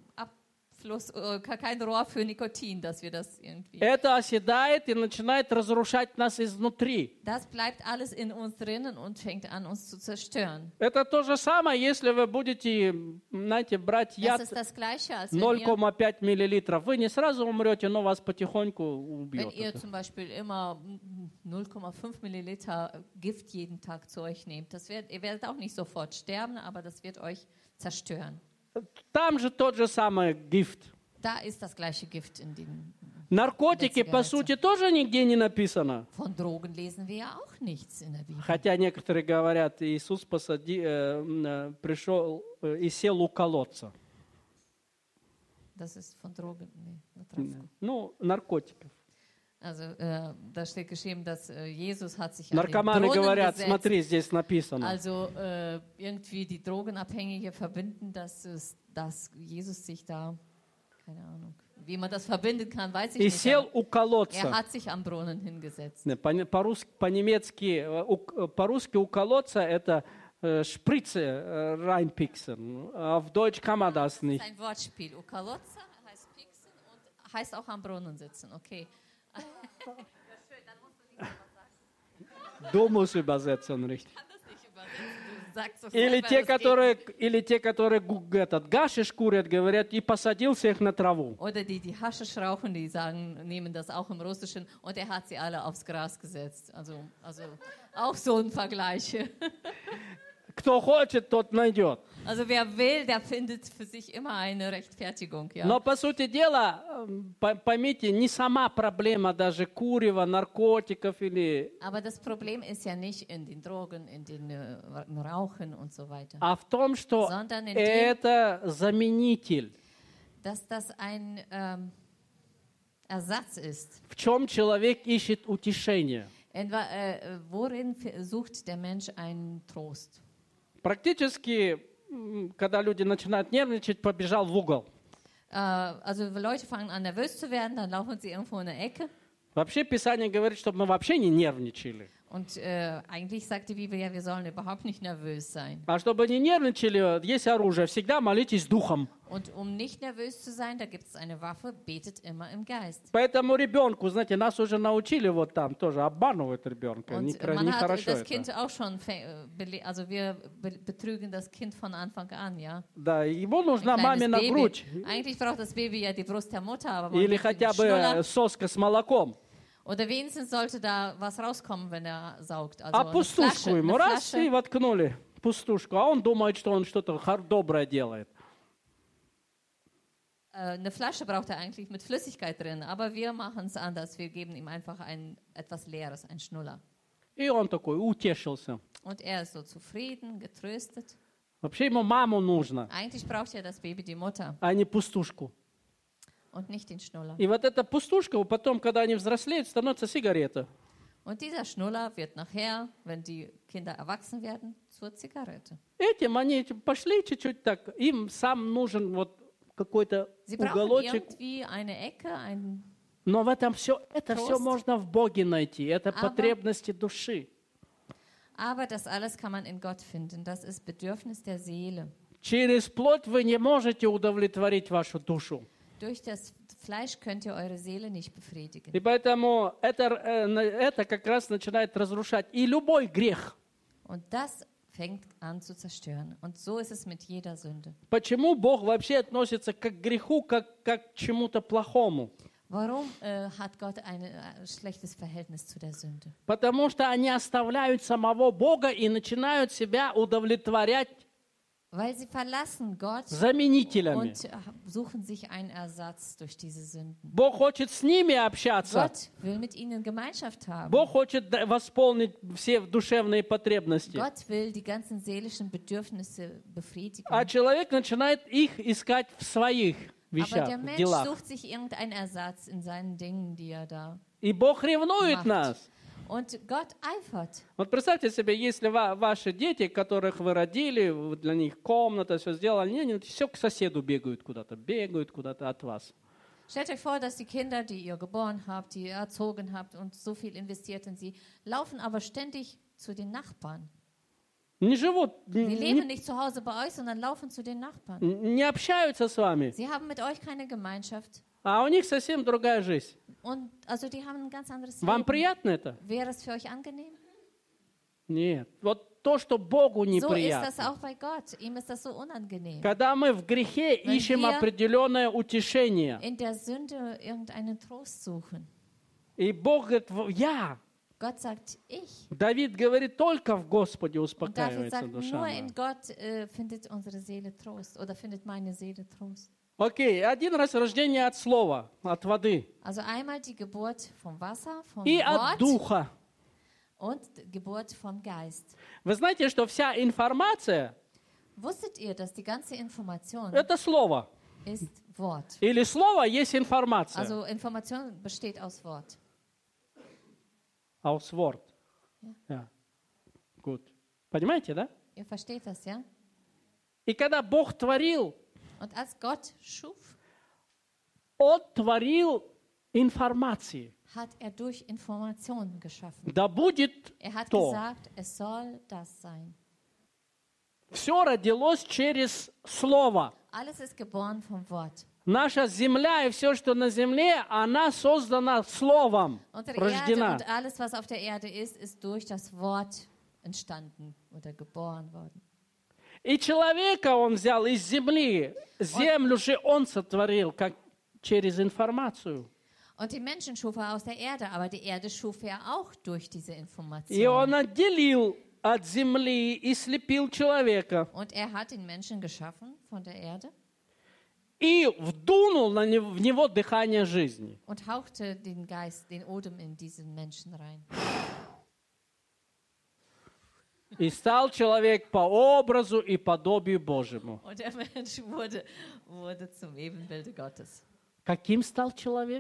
Rohr für Nikotin, dass wir das irgendwie... Это оседает и начинает разрушать нас изнутри. Das bleibt alles in uns drinnen und fängt an, uns zu zerstören. Это то же самое, если вы будете, знаете, брать Das яд ist das Gleiche, als wenn 0,5 миллилитров. Вы не сразу умрете, но вас потихоньку wenn убьет. ihr это. zum Beispiel immer 0,5 Milliliter Gift jeden Tag zu euch nehmt. Ihr werdet auch nicht sofort sterben, aber das wird euch zerstören. Там же тот же самый гифт. Da ist das gleiche Gift in den... Наркотики, по сути, тоже нигде не написано. Von Drogen lesen wir ja auch nichts in der Bibel. Хотя некоторые говорят, Иисус пришел и сел у колодца. Das ist von Drogen, nee, Trawko. Ну, наркотиков. Also da steht geschrieben, dass Jesus hat sich an den Наркоманы Brunnen говорят, gesetzt. смотри, здесь написано. Also irgendwie die Drogenabhängige verbinden, dass Jesus sich da, keine Ahnung, wie man das verbinden kann, weiß ich И nicht. сел aber у колодца. Er hat sich am Brunnen hingesetzt. По-русски у колодца это шприцы reinpixen. А в Deutsch kann man das Das nicht. ist ein Wortspiel. Ukalotza heißt Pixen und heißt auch am Brunnen sitzen. Okay. Ja, schön, dann musst du nicht mehr was sagen. Du musst übersetzen, richtig. Ich kann das nicht übersetzen. Du sagst doch Или selber, те, das geht которые, этот гашиш курят, говорят, и посадил всех на траву. Oder die Haschisch rauchen, die sagen, nehmen das auch im Russischen und er hat sie alle aufs Gras gesetzt. Also auch so ein Vergleich. Кто хочет, тот найдет. Also wer will, der findet für sich immer eine Rechtfertigung. Ja? Но, по сути дела, поймите, не сама проблема даже курева, наркотиков или... Aber das Problem ist ja nicht in den Drogen, in den im Rauchen und so weiter, А в том, что Sondern in dem- это заменитель. dass das ein Ersatz ist. В чем человек ищет утешение? Worin sucht der Mensch einen Trost? Практически, когда люди начинают нервничать, побежал в угол. Also Leute fangen an nervös zu werden, dann laufen sie irgendwo in eine Ecke. Вообще Писание говорит, чтобы мы вообще не нервничали. Und eigentlich sagt die Bibel ja, wir sollen überhaupt nicht nervös sein. А чтобы не нервничали, есть оружие. Всегда молитесь духом. Und um nicht nervös zu sein, da gibt es eine Waffe, betet immer im Geist. Поэтому ребенку, знаете, нас уже научили вот там тоже, обманывают ребенка. Und man hat Нехорошо das это. Kind auch schon, also wir betrügen das Kind von Anfang an, ja. Да, ему нужна Ein kleines мамина Baby. грудь. Eigentlich braucht das Baby ja die Brust der Mutter, aber man Или gibt ihm хотя einen Schnuller. бы соска с молоком. Oder wenigstens sollte da was rauskommen, wenn er saugt. Also А eine пустушку Flasche, ему eine раз и Flasche. воткнули. Пустушку. А он думает, что он что-то доброе делает. Eine Flasche braucht er eigentlich mit Flüssigkeit drin, aber wir machen es anders. Wir geben ihm einfach etwas Leeres, einen Schnuller. И он такой утешился. Und er ist so zufrieden, getröstet. Вообще ему маму нужно, Eigentlich braucht ja das Baby die Mutter а не пустушку. und nicht den Schnuller. И вот эта пустушка, потом, когда они взрослеют, становится сигарета. Und dieser Schnuller wird nachher, wenn die Kinder erwachsen werden, zur Zigarette. Этим они пошли чуть-чуть так, им сам нужен вот какой-то Sie brauchen уголочек. irgendwie eine Ecke, ein Но в этом все, это все Trost. можно в Боге найти. Это Aber- потребности души. Aber das alles kann man in Gott finden. Das ist Bedürfnis der Seele. Через плоть вы не можете удовлетворить вашу душу. Durch das Fleisch könnt ihr eure Seele nicht befriedigen. И поэтому это как раз начинает разрушать и любой грех. Und das fängt an zu zerstören. Und so ist es mit jeder Sünde. Почему Бог вообще относится к греху как к чему-то плохому? Warum hat Gott ein schlechtes Verhältnis zu der Sünde? Потому что они оставляют самого Бога и начинают себя удовлетворять Weil sie verlassen Gott заменителями. und suchen sich einen Ersatz durch diese Sünden. Бог хочет с ними общаться. Gott will mit ihnen Gemeinschaft haben. Бог хочет восполнить все душевные потребности. Gott will die ganzen seelischen Bedürfnisse befriedigen. А человек начинает их искать в своих Aber вещах, der в Mensch делах. sucht sich irgendeinen Ersatz in seinen Dingen, die er da И Бог ревнует macht. нас. Und Gott eifert. Вот представьте себе, если ваши дети, которых вы родили, вы для них комната, все сделали, они все к соседу бегают куда-то от вас. Stellt euch vor, dass die Kinder, die ihr geboren habt, die ihr erzogen habt und so viel investiert in sie, laufen aber ständig zu den Nachbarn. Не живут, Die leben nicht zu Hause bei euch, sondern laufen zu den Nachbarn. не общаются с вами, Sie haben mit euch keine Gemeinschaft. а у них совсем другая жизнь. Und also die haben ein ganz anderes Вам Leben. приятно это? Wäre es für euch angenehm? Нет. Вот то, что Богу So ist das неприятно. auch bei Gott. Ihm ist das so unangenehm. Когда мы в грехе ищем wir- определенное утешение. In der Sünde irgendeinen Trost suchen. И Бог говорит, я. Gott sagt, ich. Давид говорит, только в Господе Und David успокаивается sagt, душа nur моя. in Gott findet unsere Seele Trost oder findet meine Seele Trost. Окей, один раз рождение от слова, от воды. Also einmal die Geburt vom Wasser, vom И от Wort духа. und die Geburt vom Geist. Вы знаете, что вся информация Wusstet ihr, dass die ganze Information это слово. ist Wort? Или слово есть информация. Also Information besteht aus Wort. Aus Wort. Ja. Gut. Понимаете, да? Ihr versteht das, ja? И когда Бог творил, Und als Gott schuf, Он творил информации. hat er durch Informationen geschaffen. Да будет Er hat то. gesagt, es soll das sein. Все родилось через слово. Alles ist geboren vom Wort. Наша земля и все, что на земле, она создана Словом, Unsere Erde рождена. und alles, was auf der Erde ist durch das Wort entstanden oder geboren worden. И человека он взял из земли. Землю же он сотворил, как через информацию. Und die Menschen schuf er aus der Erde, aber die Erde schuf er auch durch diese И Information. он отделил от земли и слепил человека. Und er hat den Menschen geschaffen von der Erde И вдунул в него дыхание жизни. und hauchte den Geist, den Odem in diesen Menschen rein. И стал человек по образу и подобию Божьему. Und der Mensch wurde zum Ebenbilde Gottes. Каким стал человек?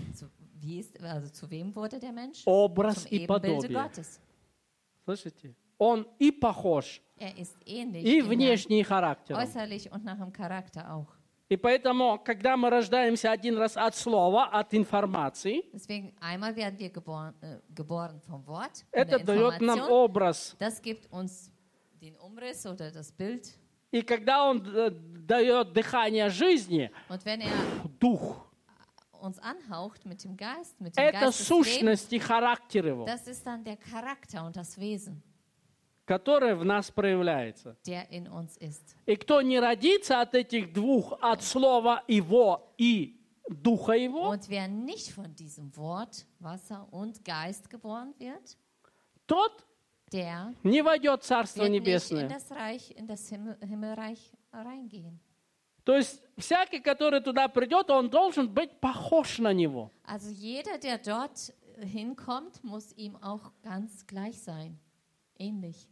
Zu wem wurde der Mensch? Образ Zum и Ebenbilde подобие. Gottes. Слышите? Он и похож, Er ist ähnlich и dem внешне, и Herrn, характером. äußerlich und nach dem Charakter auch. И поэтому, когда мы рождаемся один раз от слова, от информации, Deswegen einmal werden wir geboren vom Wort, von это der дает нам Information. образ. Das gibt uns den Umriss oder das Bild. И когда он дает дыхание жизни, Und wenn er дух, uns anhaucht mit dem Geist, mit dem это Geist des Lebens, сущность и характер его, das ist dann der Charakter und das Wesen, который в нас проявляется. der in uns ist. И кто не родится от этих двух, от слова его и духа его, Und wer nicht von diesem Wort, Wasser und Geist geboren wird, тот der не войдет в Царство wird nicht in Небесное. das Reich, in das Himmelreich reingehen. То есть всякий, который туда придет, он должен быть похож на него. Also jeder, der dort hinkommt, muss ihm auch ganz gleich sein. Ähnlich.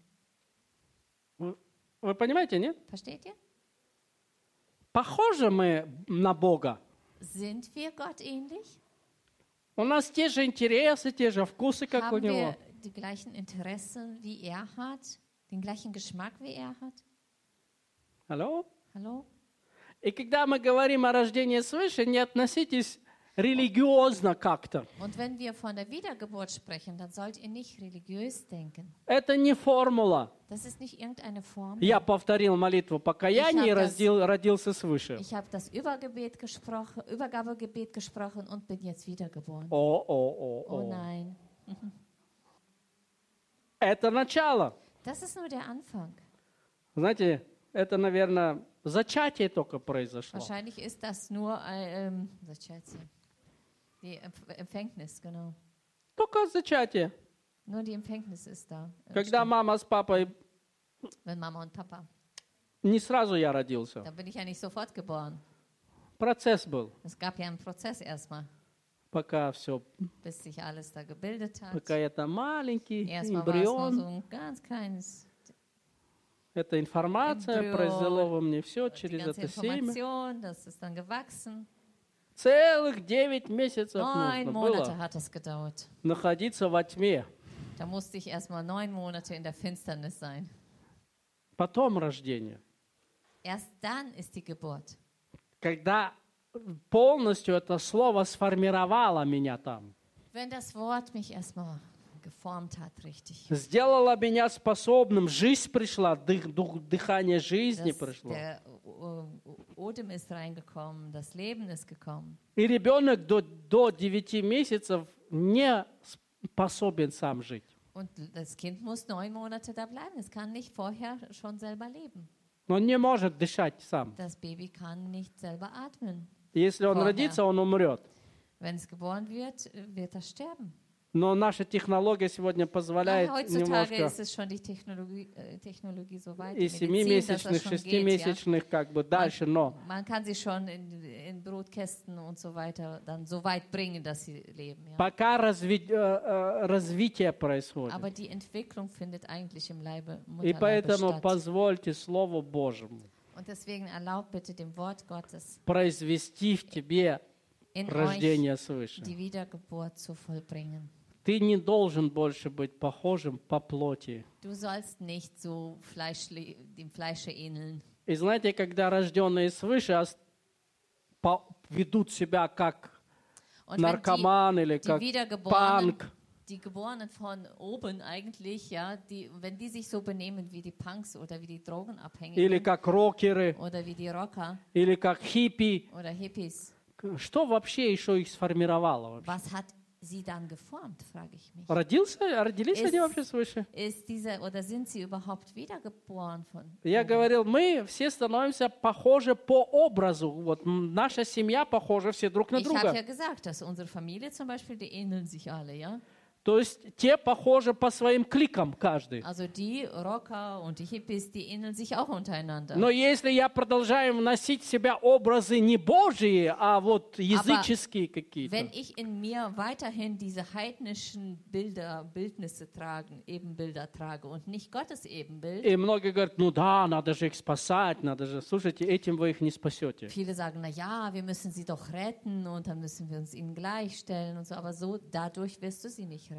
Вы понимаете, нет? Versteht ihr? Похожи мы на Бога. Sind wir Gott ähnlich? У нас те же интересы, те же вкусы, как у Haben него. wir die gleichen Interessen, wie er hat? Den gleichen Geschmack, wie er hat? Алло? Hallo? И когда мы говорим о рождении свыше, не относитесь религиозно как-то. Und wenn wir von der Wiedergeburt sprechen, dann sollt ihr nicht religiös denken. Это не формула. Das ist nicht irgendeine Form. Я повторил молитву покаяния и Ich hab родился свыше. Ich habe das Übergabegebet gesprochen und bin jetzt wiedergeboren. О. Oh nein. Это начало. Das ist nur der Anfang. Знаете, это, наверное, зачатие только произошло. Wahrscheinlich ist das nur die Empfängnis, genau. Только зачатие. Nur die Empfängnis ist da. Когда мама с папой, Wenn Mama und Papa. не сразу я родился. Da bin ich ja nicht sofort geboren. Процесс был, Es gab ja einen Prozess erstmal, пока все, bis sich alles da gebildet hat. пока я там маленький Erstmal war es nur so эмбрион. ein ganz kleines, Эта информация эмбрион, произвела во мне все die через ganze это семя. Information, das ist dann gewachsen. Целых 9 месяцев 9 нужно Monate было hat es gedauert. находиться во тьме. Da musste ich erstmal 9 Monate in der Finsternis sein. Потом рождение. Erst dann ist die Geburt. Когда полностью это слово сформировало меня там. Wenn das Wort mich erstmal geformt hat, richtig. Сделало меня способным. Жизнь пришла, дыхание жизни пришло. Der Odem ist reingekommen, das Leben ist gekommen. И ребенок до 9 месяцев не способен сам жить. Und das Kind muss 9 Monate da bleiben. Es kann nicht vorher schon selber leben. Он не может дышать сам. Das Baby kann nicht selber atmen. Если он Vorher. родится, он умрет. Wenn es geboren wird, wird es sterben. Но наша технология сегодня позволяет Heutzutage немножко ist es schon die Technologie so weit, и die Medizin, dass das 7-месячных, schon geht, ja. 6-месячных как бы дальше, но Man kann sie schon in Brutkästen und so weiter dann so weit bringen, dass sie leben. Ja. пока развитие происходит. Aber die Entwicklung findet eigentlich im Leibe И Mutterleibe поэтому statt. позвольте Слову Божьему Und deswegen erlaubt bitte dem Wort Gottes произвести в тебе in euch рождение свыше. die Wiedergeburt zu vollbringen. Ты не должен больше быть похожим по плоти. Du sollst nicht so dem Fleische ähneln. И знаете, когда рожденные свыше ведут себя как Und наркоман или die как Wiedergeborenen панк, die Geborenen von oben eigentlich, ja, wenn die sich so benehmen wie die Punks oder wie die или Drogenabhängigen как рокеры, oder wie die Rocker или как хиппи. oder Hippies, Что вообще еще их сформировало? Вообще? was hat sie dann geformt, frage ich mich. Родились они Ist- вообще свыше? Sind sie überhaupt wiedergeboren von Я oben? говорил, мы все становимся похожи по образу. Вот наша семья похожа все друг на Ich habe друга. ja gesagt, dass unsere Familie zum Beispiel, die ähneln sich alle, ja. То есть те похожи по своим кликам каждый. Also die Rocker und die Hippies, die ähneln sich auch untereinander. Но если я продолжаю вносить в себя образы не Божьи, а вот языческие какие-то, Wenn ich in mir weiterhin diese heidnischen Bildnisse Ebenbilder trage und nicht Gottes Ebenbild, и многие говорят, ну да, надо же их спасать, надо же, слушайте, этим вы их не спасете. viele sagen, na ja, wir müssen sie doch retten und dann müssen wir uns ihnen gleichstellen und so, aber so dadurch wirst du sie nicht retten.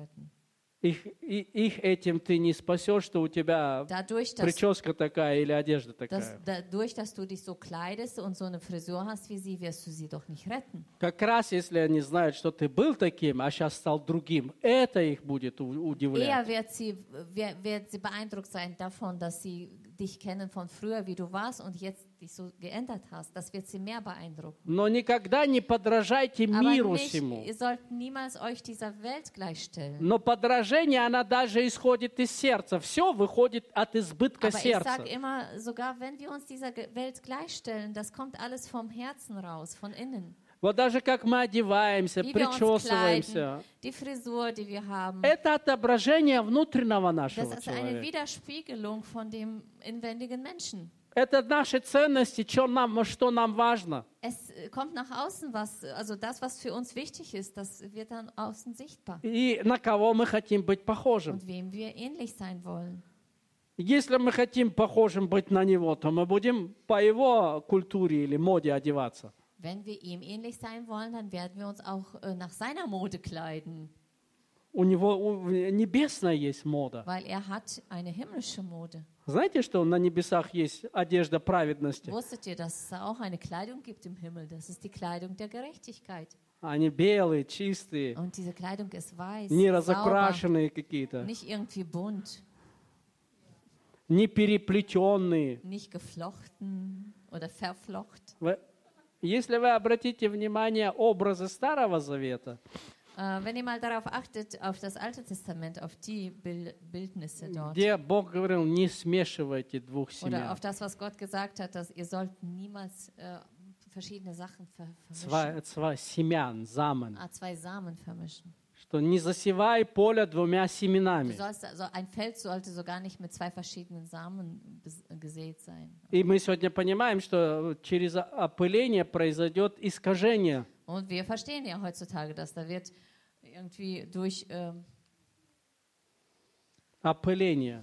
Их этим ты не спасешь, что у тебя Dadurch, прическа такая или одежда такая. dass du dich so kleidest und so eine Frisur hast wie sie, wirst du sie doch nicht retten. Как раз если они знают, что ты был таким, а сейчас стал другим, это их будет удивлять. Eher wird sie beeindruckt sein davon, dass sie dich kennen von früher, wie du warst und jetzt dich so geändert hast. Das wird sie mehr beeindrucken. Но никогда не подражайте Aber миру nicht, сему. ihr sollt niemals euch dieser Welt gleichstellen. Но подражение, она даже исходит из сердца. Все выходит от избытка Aber ich сердца. sage immer, sogar wenn wir uns dieser Welt gleichstellen, das kommt alles vom Herzen raus, von innen. Вот даже как мы одеваемся, Wie wir uns причесываемся. kleiden, die Frisur, die wir haben. Это отображение внутреннего нашего Das ist eine человека. Widerspiegelung von dem inwendigen Menschen. Это наши ценности, что нам важно. Es kommt nach außen also das, was für uns wichtig ist, das wird dann außen sichtbar. И на кого мы хотим быть похожим. Und wem wir ähnlich sein wollen. Если мы хотим похожим быть на него, то мы будем по его культуре или моде одеваться. Wenn wir ihm ähnlich sein wollen, dann werden wir uns auch nach seiner Mode kleiden. У него небесная есть мода. Weil er hat eine himmlische Mode. Знаете, что на небесах есть одежда праведности? Wusstet ihr, dass es auch eine Kleidung gibt im Himmel? Das ist die Kleidung der Gerechtigkeit. Они белые, чистые, Und diese Kleidung ist weiß, не sauber, разукрашенные какие-то, nicht irgendwie bunt, не переплетенные. nicht geflochten oder verflocht. Если вы обратите внимание, образы Старого Завета, Wenn ihr mal darauf achtet, auf das Alte Testament, auf die Bildnisse dort, где Бог говорил, не смешивайте двух oder семян. auf das, was Gott gesagt hat, dass ihr sollt niemals verschiedene Sachen vermischen. Семян, замен. Zwei Samen vermischen. Что не засевай поле двумя семенами. Also ein Feld sollte sogar nicht mit zwei verschiedenen Samen gesät sein. И мы сегодня понимаем, что через опыление произойдет искажение. Und wir verstehen ja heutzutage, dass da wird irgendwie durch Опыление.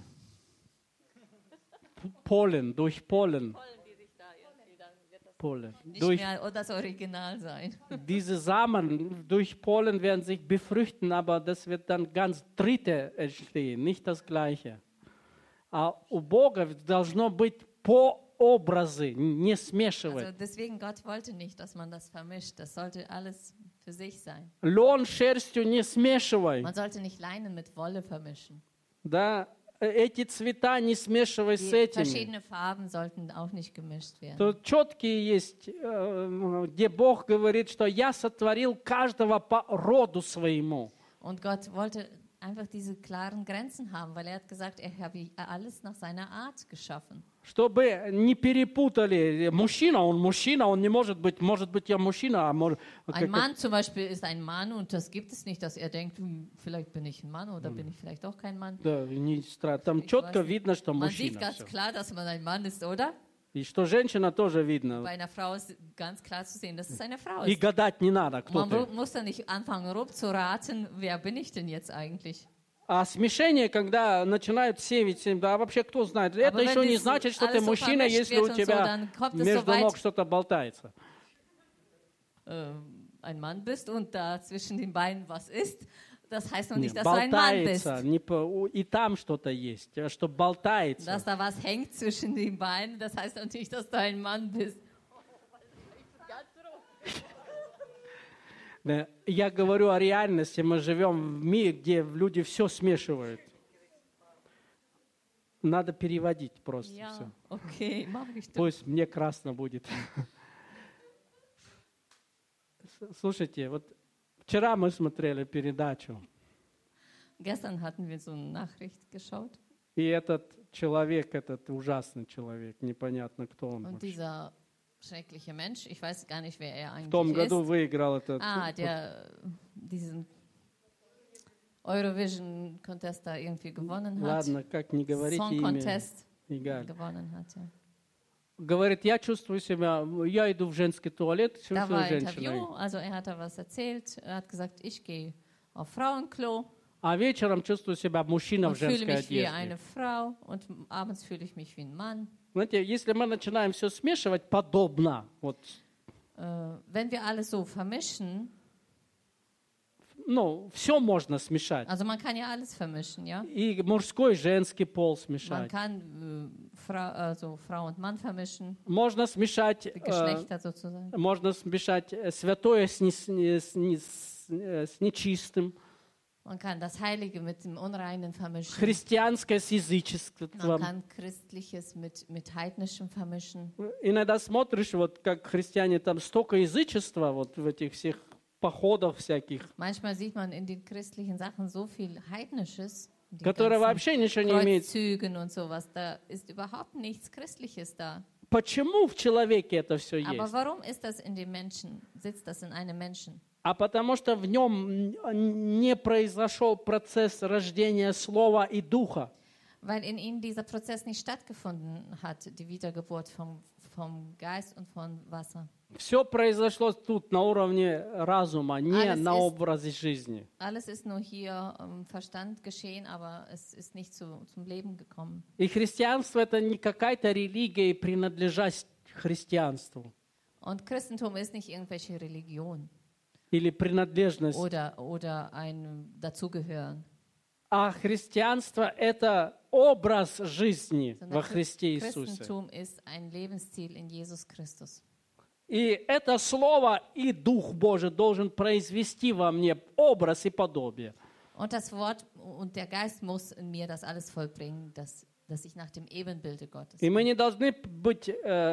Полен, durch Pollen. Pollen. nicht Durch mehr das Original sein. diese Samen, durch Pollen werden sich befruchten, aber das wird dann ganz Dritte entstehen, nicht das Gleiche. А у Бога должно быть по образы, не смешивать. Also deswegen Gott wollte nicht, dass man das vermischt. Das sollte alles für sich sein. Лен с шерстью не смешивай. Man sollte nicht Leinen mit Wolle vermischen. Да, эти цвета не смешивай с Die этими. verschiedene Farben sollten auch nicht gemischt werden. Тут четкие есть, где Бог говорит, что я сотворил каждого по роду своему. Und Gott wollte einfach diese klaren Grenzen haben, weil er hat gesagt, er habe alles nach seiner Art geschaffen. Чтобы не перепутали, мужчина, он не может быть я мужчина, а может... Ein Mann zum Beispiel ist ein Mann und das gibt es nicht, dass er denkt, vielleicht bin ich ein Mann oder bin ich vielleicht auch kein Mann. Да, там Ich четко weiß nicht. видно, что Man sieht мужчина. ganz Всё. klar, dass man ein Mann ist, oder? И что женщина тоже видно. Bei einer Frau ist ganz klar zu sehen, dass es eine Frau И ist. гадать не надо, кто Man ты. muss da nicht anfangen, rumzuraten, wer bin ich denn jetzt eigentlich? А смешение, когда начинают сеять, да вообще кто знает, это wenn еще не das значит, что ты alles so мужчина, vermischt если wird у und so, тебя dann kommt es между so weit. ног что-то болтается. Ein Mann bist und da zwischen den Beinen was ist, das heißt noch Не, nicht, dass du ein Mann bist. болтается, и там что-то есть, что болтается. Dass da was hängt zwischen den Beinen, das heißt noch nicht, dass du ein Mann bist. Да, я говорю о реальности. Мы живем в мире, где люди все смешивают. Надо переводить просто Ja, все. okay, mach ich doch. Пусть мне красно будет. Слушайте, вот вчера мы смотрели передачу, Gestern hatten wir so eine Nachricht geschaut и этот человек, этот ужасный человек, непонятно кто он. und вообще. dieser schreckliche Mensch, ich weiß gar nicht, wer er В том eigentlich году ist. выиграл этот. Der diesen Eurovision Contest da irgendwie gewonnen hat. Ладно, как не говорите Song имя. Contest Egal. gewonnen hat, ja. Говорит, я чувствую себя, я иду в женский туалет, Da чувствую war ein женщиной. Interview, also er hat da was erzählt. Er hat gesagt, ich gehe auf Frauenklo А вечером чувствую себя мужчина в und fühle женской mich wie одежде. eine Frau und abends fühle ich mich wie ein Mann. Знаете, если мы начинаем все смешивать подобно, вот, Wenn wir alles so vermischen, ну, все можно смешать. also man kann ja alles vermischen, ja. И мужской, и женский пол Man смешать. kann Frau und Mann vermischen, Можно смешать, die Geschlechter sozusagen. можно смешать святое с нечистым, Man kann das Heilige mit dem Unreinen vermischen. христианское с Man язычеством. kann Christliches mit Heidnischem vermischen. Иногда смотришь, вот как христиане, там столько язычества вот в этих всех походах всяких, Manchmal sieht man in den christlichen Sachen so viel Heidnisches, in den которые ganzen вообще ничего не имеют. Kreuzzügen und sowas. Da ist überhaupt nichts Christliches da. Почему в человеке это все Aber есть? warum ist das in dem Menschen? Sitzt das in einem Menschen? А потому что в нем не произошел процесс рождения Слова и Духа. Weil in ihm dieser Prozess nicht stattgefunden hat, die Wiedergeburt vom Geist und von Wasser. Все произошло тут на уровне разума, не Alles на ist- образе жизни. Alles ist nur hier im Verstand geschehen, aber es ist nicht zum Leben gekommen. И христианство это не какая-то религия и принадлежать христианству Und Christentum ist nicht irgendwelche Religion или принадлежность. oder ein Dazugehören. А христианство это образ жизни во Sondern Христе Иисусе. Christentum ist ein Lebensstil in Jesus Christus. И это Слово и Дух Божий должен произвести во мне образ и подобие. Und das Wort und der Geist muss in mir das alles vollbringen, dass ich nach dem Ebenbilde Gottes И мы bin. не должны быть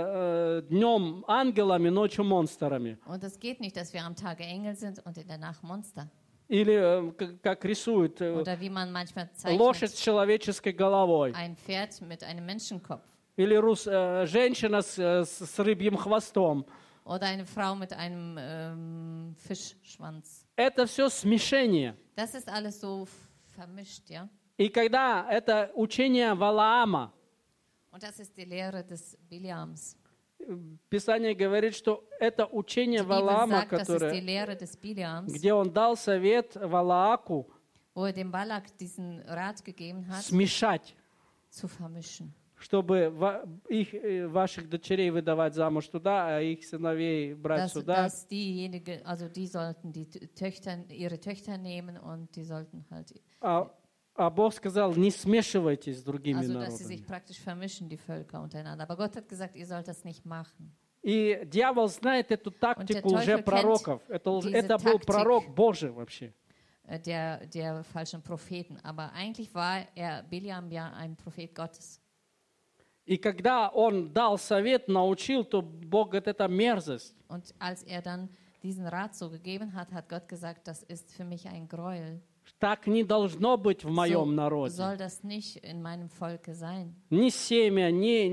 днем ангелами, ночью монстрами. Und es geht nicht, dass wir am Tage Engel sind und in der Nacht Monster. Или, как рисуют, Oder wie man manchmal лошадь с zeichnet, человеческой головой. ein Pferd mit einem Menschenkopf. Или женщина с рыбьим хвостом. Oder eine Frau mit einem Fischschwanz. Это все смешение. Das ist alles so vermischt, ja. И когда это учение Валаама, Und das ist die Lehre des Biliams. Писание говорит, что это учение Die Bibel Валаама, sagt, das ist die которое, Lehre des Biliams, где он дал совет Валааку wo er dem Balak diesen Rat gegeben hat, смешать, zu vermischen. чтобы ваших дочерей выдавать замуж туда, а их сыновей брать сюда. Dass diejenigen, also die sollten ihre Töchter nehmen und die sollten halt, А Бог сказал, не смешивайтесь с другими also dass sie sich народами. praktisch vermischen, die Völker untereinander. Aber Gott hat gesagt, ihr sollt das nicht machen. И дьявол знает эту тактику Teufel уже kennt пророков. diese Это был Taktik. пророк Божий вообще. Der falschen Propheten. Aber eigentlich war Biliam ja ein Prophet Gottes. И когда он дал совет, научил, то Бог говорит, это мерзость. Und als er dann diesen Rat so gegeben hat, hat Gott gesagt, das ist für mich ein Gräuel. Так не должно быть в моем So народе. soll das nicht in meinem Volke sein. Ни семя, ни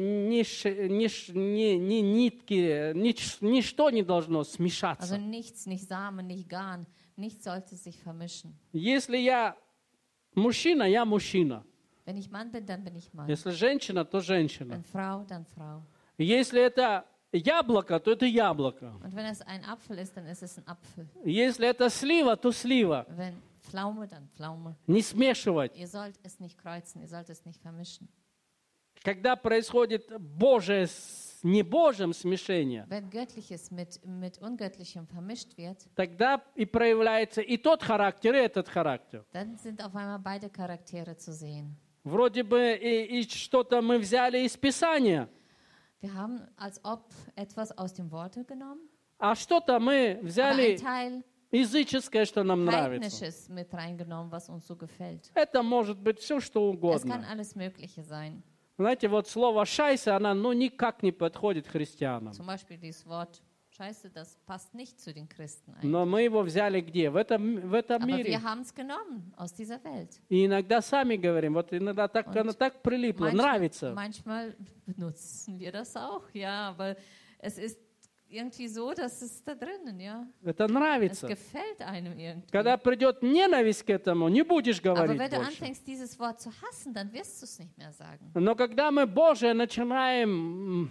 нитки, ничто не должно Also смешаться. nichts, nicht Samen, nicht Garn, nichts sollte sich vermischen. Если я мужчина, я мужчина. Wenn ich Mann bin, dann bin ich Mann. Если женщина, то женщина. Wenn Frau, dann Frau. Если это яблоко, то это яблоко. Und wenn es ein Apfel ist, dann ist es ein Apfel. Если это слива, то слива. Wenn Pflaume, dann Pflaume. Не смешивать. Ihr sollt es nicht kreuzen, ihr sollt es nicht vermischen. Когда происходит Божие с небожьим смешение, Wenn Göttliches mit Ungöttlichem vermischt wird, тогда и проявляется и тот характер, и этот характер. dann sind auf einmal beide Charaktere zu sehen. Вроде бы и что-то мы взяли из Писания, Wir haben als ob etwas aus dem Worte genommen, а что-то мы aber ein взяли Teil языческое, что нам нравится. Heidnisches mit reingenommen, was uns so gefällt. Это может быть все, что Es kann угодно. alles Mögliche sein. Знаете, вот слово «шайса», оно никак не подходит христианам. Zum Beispiel dieses Wort Scheiße, das passt nicht zu den Christen eigentlich. Но мы его взяли где? В этом Aber мире. wir haben es genommen aus dieser Welt. И иногда сами говорим, вот иногда так, оно так прилипло, нравится. Manchmal benutzen wir das auch, ja, aber es ist irgendwie so, dass es da drinnen, ja. Это Es нравится. gefällt einem irgendwie. Когда придет ненависть к этому, не будешь Aber говорить wenn du больше. anfängst, dieses Wort zu hassen, dann wirst du es nicht mehr sagen. Но когда мы Божие начинаем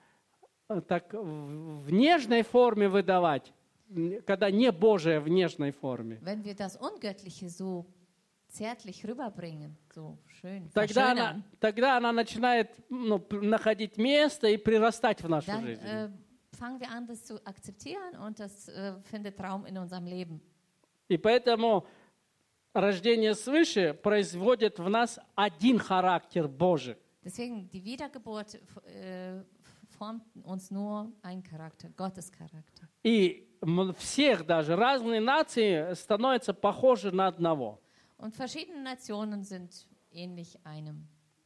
так в нежной форме выдавать, когда не Божие в нежной форме, Wenn wir das Ungöttliche so zärtlich rüberbringen, so schön тогда verschönern, она начинает находить место и прирастать в нашу dann жизнь. fangen wir an, das zu akzeptieren und das findet Raum in unserem Leben. И поэтому рождение свыше производит в нас один характер Божий. Deswegen, die Wiedergeburt formt uns nur einen Charakter, Gottes Charakter. И всех даже разные нации становятся похожи на одного. Und verschiedene Nationen sind ähnlich einem.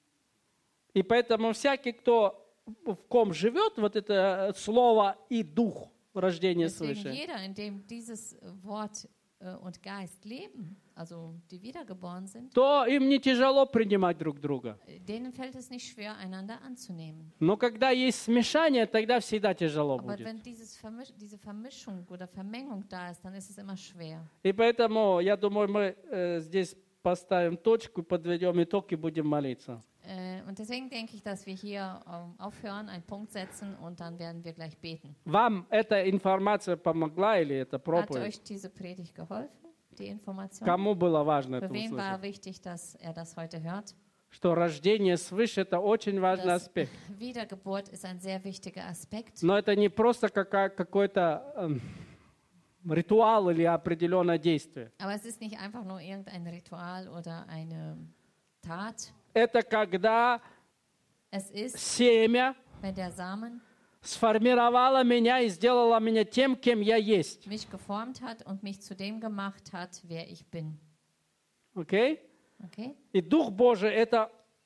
И поэтому всякий, кто в ком живет, вот это слово и дух рождения Deswegen свыше, jeder, in dem dieses Wort und Geist leben, also die wiedergeboren sind, то им не тяжело принимать друг друга. denen fällt es nicht schwer, einander anzunehmen. Но когда есть смешание, тогда всегда тяжело Aber будет. wenn diese Vermischung oder Vermengung da ist, dann ist es immer schwer. И поэтому, я думаю, мы здесь поставим точку, подведем итог и будем молиться. Und deswegen denke ich, dass wir hier aufhören, einen Punkt setzen und dann werden wir gleich beten. Вам эта информация помогла или эта Hat проповедь? euch diese Predigt geholfen, die Information? Кому было важно это Für wen war услышать? wichtig, dass er das heute hört? Что рождение свыше – это очень важный Das аспект. Wiedergeburt ist ein sehr wichtiger Aspekt. Но это не просто какой-то ритуал или определенное действие. Aber es ist nicht einfach nur irgendein Ritual oder eine Tat. Это когда Es ist, семя wenn der Samen сформировало меня и сделало меня тем, кем я есть. mich geformt hat und mich zu dem gemacht hat, wer ich bin. Окей? Okay? И Дух Божий – это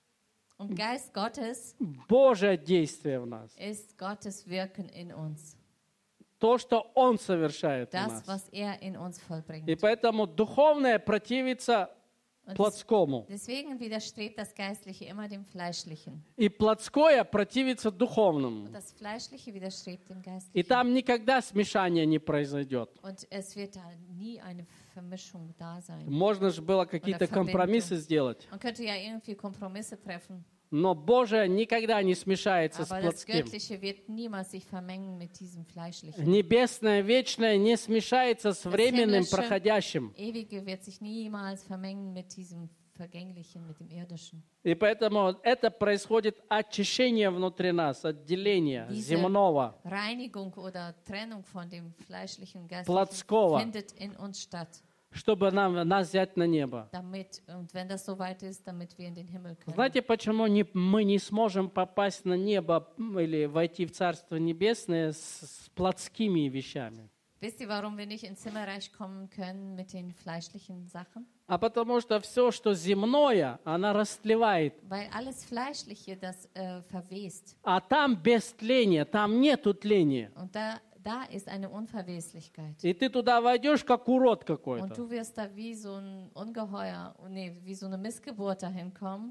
Und Geist Gottes Божье действие в нас. ist Gottes Wirken in uns. То, что Он совершает в Das, нас. was er in uns vollbringt. И поэтому духовное противится Und плотскому. deswegen widerstrebt das Geistliche immer dem Fleischlichen. И плотское противится духовному. Und das Fleischliche widerstrebt dem И Geistlichen. там никогда смешание не произойдет. Und es wird da nie eine Vermischung da sein. Можно же было какие-то Verbindung. компромиссы сделать. Man könnte ja irgendwie Kompromisse treffen. Но Божие никогда не смешается с Aber das плотским. Göttliche wird niemals sich vermengen mit diesem Fleischlichen. Небесное, вечное не смешается с временным, himmlische- проходящим. Ewige wird sich niemals vermengen mit diesem Vergänglichen, mit dem Irdischen. И поэтому это происходит очищение внутри нас, отделение Diese земного. Reinigung oder Trennung von dem fleischlichen Geist Плотского. findet in uns statt. Чтобы нас взять на небо. Damit, und wenn das soweit ist, damit wir in den Himmel können. Знаете, почему мы не сможем попасть на небо или войти в Царство Небесное с плотскими вещами? Wisst ihr, warum wir nicht ins Himmelreich kommen können mit den fleischlichen Sachen? А потому что все, что земное, оно растлевает. Weil alles Fleischliche, das verwest. А там без тления, там нету тления. Und da ist eine Unverweslichkeit. И ты туда войдешь, как урод Und какой-то. du wirst da wie so ein Ungeheuer, nee, wie so eine Missgeburt dahin kommen.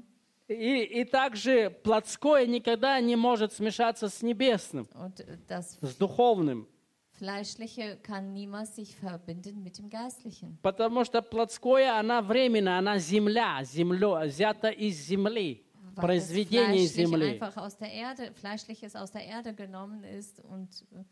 И также плотское никогда не может смешаться с небесным, Und das с духовным. Fleischliche kann niemals sich verbinden mit dem Geistlichen. Потому что плотское, она временно, она земля, взята из земли, Weil das произведение Fleischliche земли. einfach aus der Erde, Fleischliches aus der Erde genommen ist und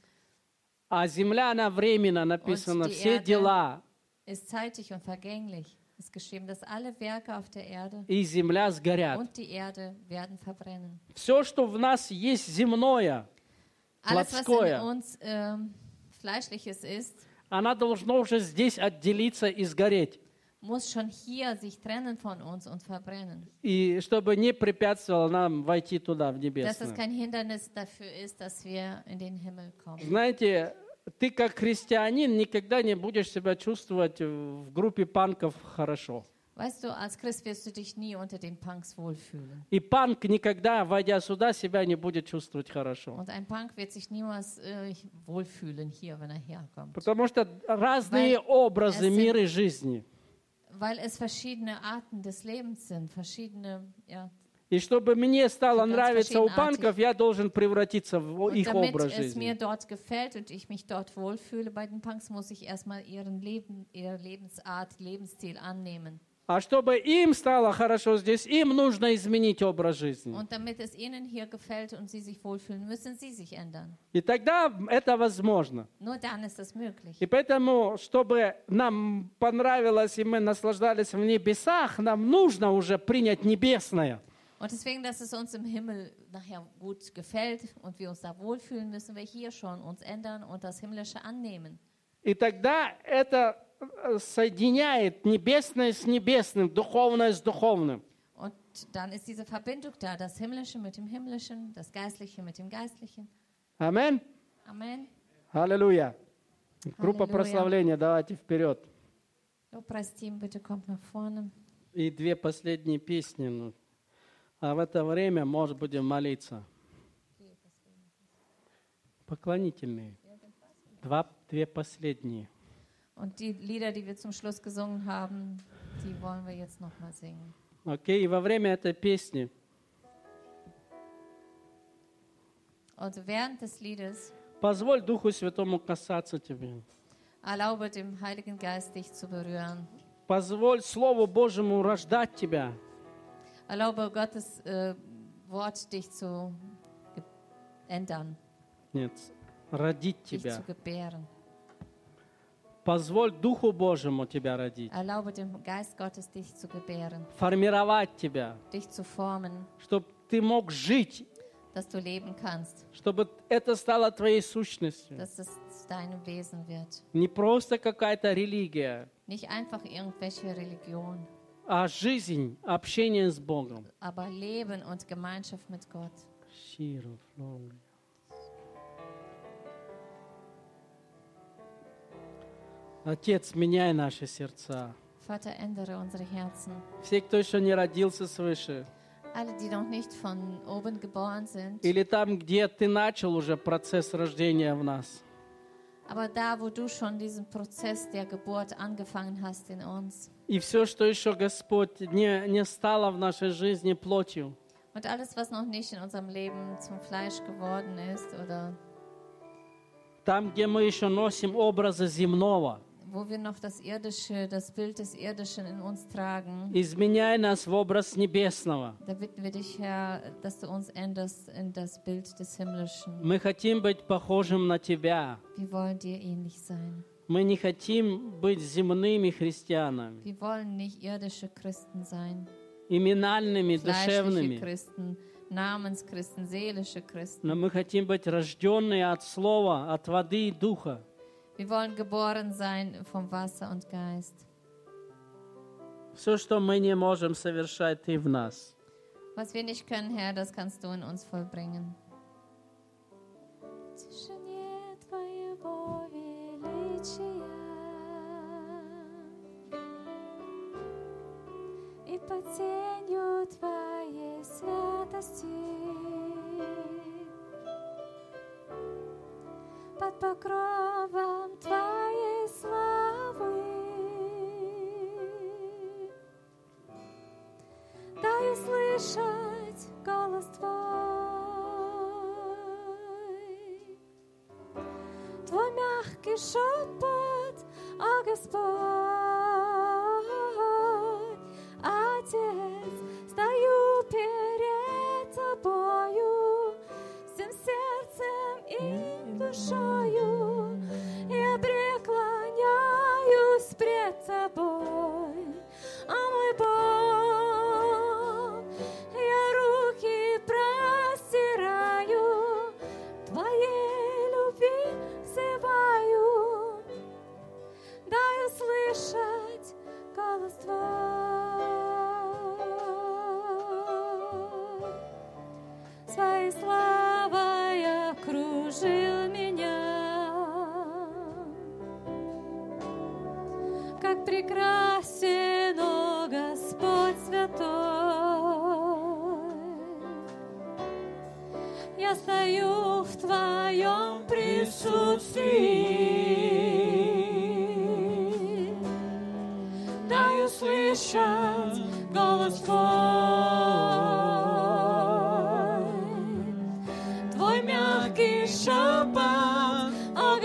А земля, она временно, написано, Und die все Erde- дела, ist zeitig und vergänglich. Es ist geschrieben, dass alle Werke auf der Erde и земля сгорят. und die Erde werden verbrennen. Все, что в нас есть земное, Alles, was плотское, in uns Fleischliches ist, она должна уже здесь отделиться и сгореть. muss schon hier sich trennen von uns und verbrennen. И чтобы не препятствовало нам войти туда, в Dass es небесное. kein Hindernis dafür ist, dass wir in den Himmel kommen. Знаете, ты как христианин никогда не будешь себя чувствовать в группе панков хорошо. Weißt du, als Christ wirst du dich nie unter den Punks wohlfühlen. И панк никогда, войдя сюда, себя не будет чувствовать хорошо. Und ein Punk wird sich niemals wohlfühlen hier, wenn er herkommt. Потому что разные образы мира жизни. Weil es verschiedene Arten des Lebens sind, verschiedene, ja. И чтобы мне стало нравиться у панков, я должен превратиться в их образ Damit es mir жизни. dort gefällt und ich mich dort wohlfühle bei den Punks, muss ich erstmal ihre Lebensart, Lebensstil annehmen. А чтобы им стало хорошо здесь, им нужно изменить образ жизни. Und damit es ihnen hier gefällt und sie sich wohlfühlen, müssen sie sich ändern. И тогда это возможно. Nur dann ist das möglich. И поэтому, чтобы нам понравилось и мы наслаждались в небесах, нам нужно уже принять небесное. Und deswegen, dass es uns im Himmel nachher gut gefällt und wir uns da wohlfühlen, müssen wir hier schon uns ändern und das Himmlische annehmen. И тогда это соединяет небесное с небесным, духовное с духовным. Und dann ist diese Verbindung da, das Himmlische mit dem Himmlischen, das Geistliche mit dem Geistlichen. Аминь. Amen. Аллилуйя. Группа Аллилуйя. прославления, давайте вперед. Lobpreisteam, bitte kommt nach vorne. И две последние песни. А в это время, может, будем молиться. Поклонительные. Две последние. Und die Lieder, die wir zum Schluss gesungen haben, die wollen wir jetzt nochmal singen. Окей, и во время этой песни Also während des Liedes позволь Духу Святому касаться тебя. erlaube dem Heiligen Geist, dich zu berühren. Позволь Слову Божьему рождать тебя. Erlaube Gottes Wort, dich zu ändern, Нет, родить dich тебя. zu gebären. Позволь Духу Божьему тебя родить. Erlaube dem Geist Gottes, dich zu gebären, Формировать тебя. dich zu formen, Чтобы ты мог жить. dass du leben kannst, Чтобы это стало твоей сущностью. dass es zu deinem Wesen wird. Не просто какая-то религия, Nicht einfach irgendwelche Religion, а жизнь, общение с Богом. aber Leben und Gemeinschaft mit Gott. Отец, меняй наши сердца. Vater, ändere unsere Herzen. Все, кто еще не родился свыше, Alle, die noch nicht von oben geboren sind, или там, где ты начал уже процесс рождения в нас. aber da, wo du schon diesen Prozess der Geburt angefangen hast in uns. И все, что еще, Господь, не стало в нашей жизни плотью, Und alles, was noch nicht in unserem Leben zum Fleisch geworden ist oder там, где мы еще носим образы земного, wo wir noch das Irdische, das Bild des Irdischen in uns tragen, изменяй нас в образ небесного. da bitten wir dich, Herr, dass du uns änderst in das Bild des Himmlischen. Мы хотим быть похожим на Тебя. Wir wollen dir ähnlich sein. Мы не хотим быть земными христианами, Wir wollen nicht irdische Christen sein, именальными, fleischliche душевными, Christen, Namenschristen, seelische Christen. но мы хотим быть рожденные от Слова, от воды и Духа. Wir wollen geboren sein vom Wasser und Geist. Все, что мы не можем совершать, Ты в нас. Was wir nicht können, Herr, das kannst du in uns vollbringen. В тишине Твоего величия и под тенью Твоей святости, под покровом Твоей славы, дай услышать голос Твой, Твой мягкий шепот, о Господь, Отец, стою перед Тобою, всем сердцем и душою, я преклоняюсь пред Тобой, о мой Бог, я руки простираю, Твоей любви взываю, дай услышать прекрасен, о Господь святой. Я стою в Твоем присутствии, дай услышать голос Твой мягкий шепот, о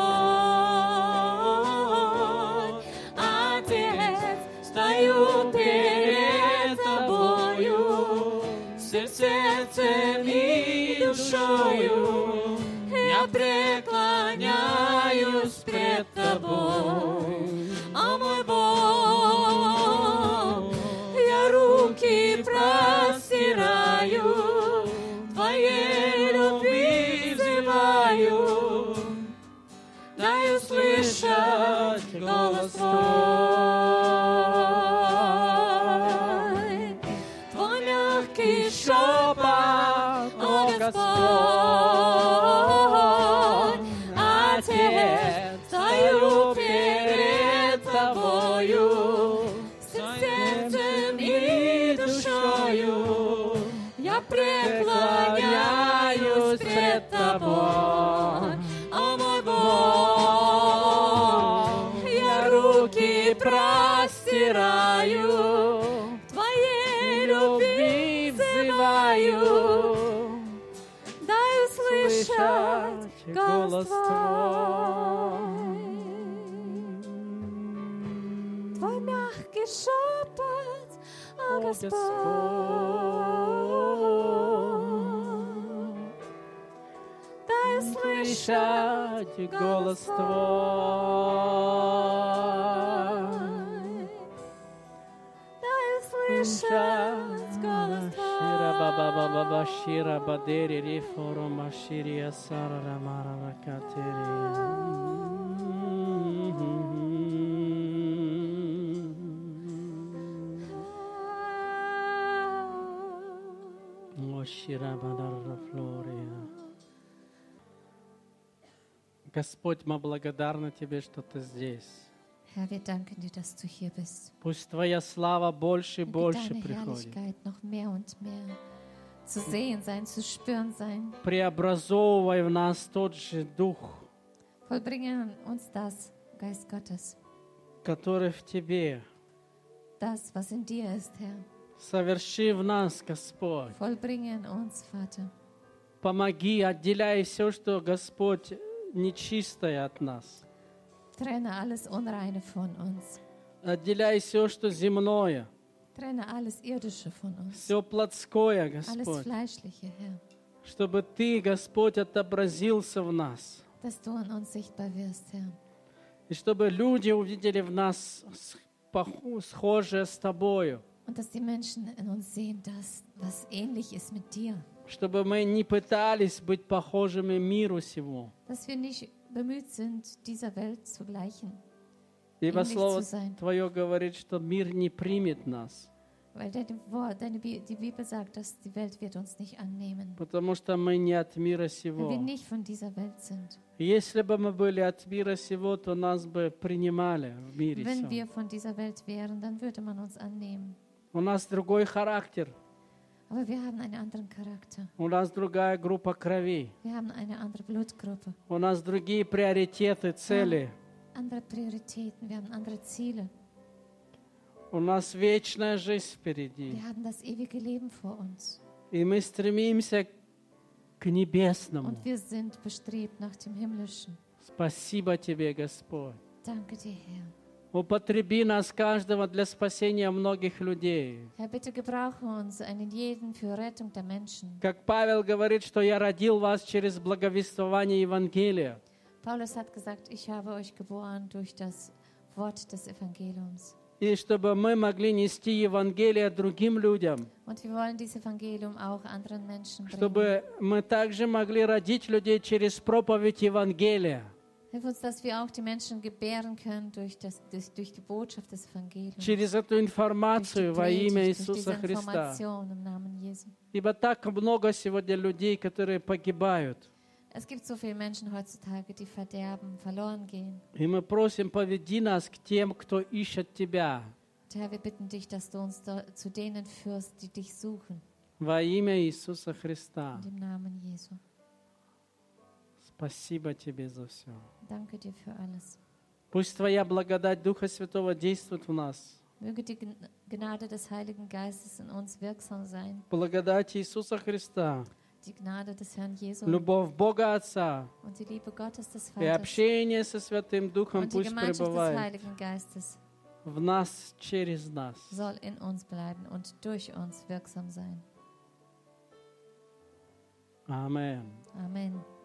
Господь, Отец, стою перед Тобою, всем сердцем и душою, я преклоняюсь пред Тобой, о мой Бог, я руки простираю, Твоей любви взываю, дай услышать голос Твой, Твой мягкий шепот, о Господь, Отец, стою перед Тобою, всем сердцем и душою, я преклоняюсь пред Тобой, о мой Бог, я руки простираю, Твоей любви взываю, дай услышать голос Твой. Твой мягкий шепот, о Господь, дай услышать голос Твой, дай услышать голос Shira baba baba Твой. shira baderi riforo mashiria sarara marara O shira badara floria. Господь, мы благодарны Тебе, что Ты здесь. Herr, wir danken dir, dass du hier bist. Пусть Твоя слава больше и Möge больше deine приходит. Herrlichkeit noch mehr und mehr zu sehen sein, zu spüren sein. Преобразовывай в нас тот же Дух, Vollbringe in uns das, Geist Gottes, который в Тебе. das, was in dir ist, Herr. Соверши в нас, Господь. Vollbringe in uns, Vater. Помоги, отделяй все, что, Господь, нечистое от нас. Trenne alles Unreine von uns. Отделяй все, что земное, Trenne alles Irdische von uns. все плотское, Alles Господь. Fleischliche, Herr. Чтобы Ты, Господь, отобразился в нас. Dass du in uns sichtbar wirst, Herr. И чтобы люди увидели в нас схожее с Тобою. Und dass die Menschen in uns sehen, das, was ähnlich ist mit dir. Чтобы мы не пытались быть похожими миру сего. Dass wir nicht bemüht sind, dieser Welt zu gleichen. Ибо Ähnlich Слово zu sein. Твое говорит, что мир не примет нас. Weil die Bibel sagt, dass die Welt wird uns nicht annehmen. Потому что мы не от мира Weil wir сего. nicht von dieser Welt sind. Если бы мы были от мира сего, то нас бы принимали в мире Wenn сем. wir von dieser Welt wären, dann würde man uns annehmen. У нас другой характер, Aber wir haben einen anderen Charakter. у нас другая группа крови, Wir haben eine andere Blutgruppe, у нас другие приоритеты, цели. andere Prioritäten, wir haben andere Ziele. У нас вечная жизнь впереди. Wir haben das ewige Leben vor uns. И мы стремимся к небесному. Und wir sind bestrebt nach dem Himmlischen. Спасибо Тебе, Господь. Danke dir, Herr. Употреби нас каждого для спасения многих людей. Herr, bitte gebrauche uns, einen jeden für Rettung der Menschen. Как Павел говорит, что я родил вас через благовествование Евангелия. Paulus hat gesagt, ich habe euch geboren durch das Wort des Evangeliums. И чтобы мы могли нести Евангелие другим людям. Und wir wollen dieses Evangelium auch anderen Menschen bringen. Чтобы мы также могли родить людей через проповедь Евангелия. Hilf uns, dass wir auch die Menschen gebären können durch die Botschaft des Evangeliums. Через эту информацию во имя Иисуса Durch diese Христа. Information im Namen Jesu. Ибо так много сегодня людей, которые погибают. Es gibt so viele Menschen heutzutage, die verderben, verloren gehen. И мы просим, поведи нас к тем, кто ищет Тебя. Und Herr, wir bitten dich, dass du uns zu denen führst, die dich suchen. Во имя Иисуса Христа. In dem Namen Jesu. Спасибо Тебе за все. Danke dir für alles. Пусть Твоя благодать Духа Святого действует в нас. Möge die Gnade des Heiligen Geistes in uns wirksam sein. Благодать Иисуса Христа, Die Gnade des Herrn Jesu любовь Бога Отца und die Liebe Gottes des и Vaters общение со Святым Духом und die пусть Gemeinschaft des пребывает Heiligen Geistes в нас, через нас. soll in uns bleiben und durch uns wirksam sein. Аминь. Amen.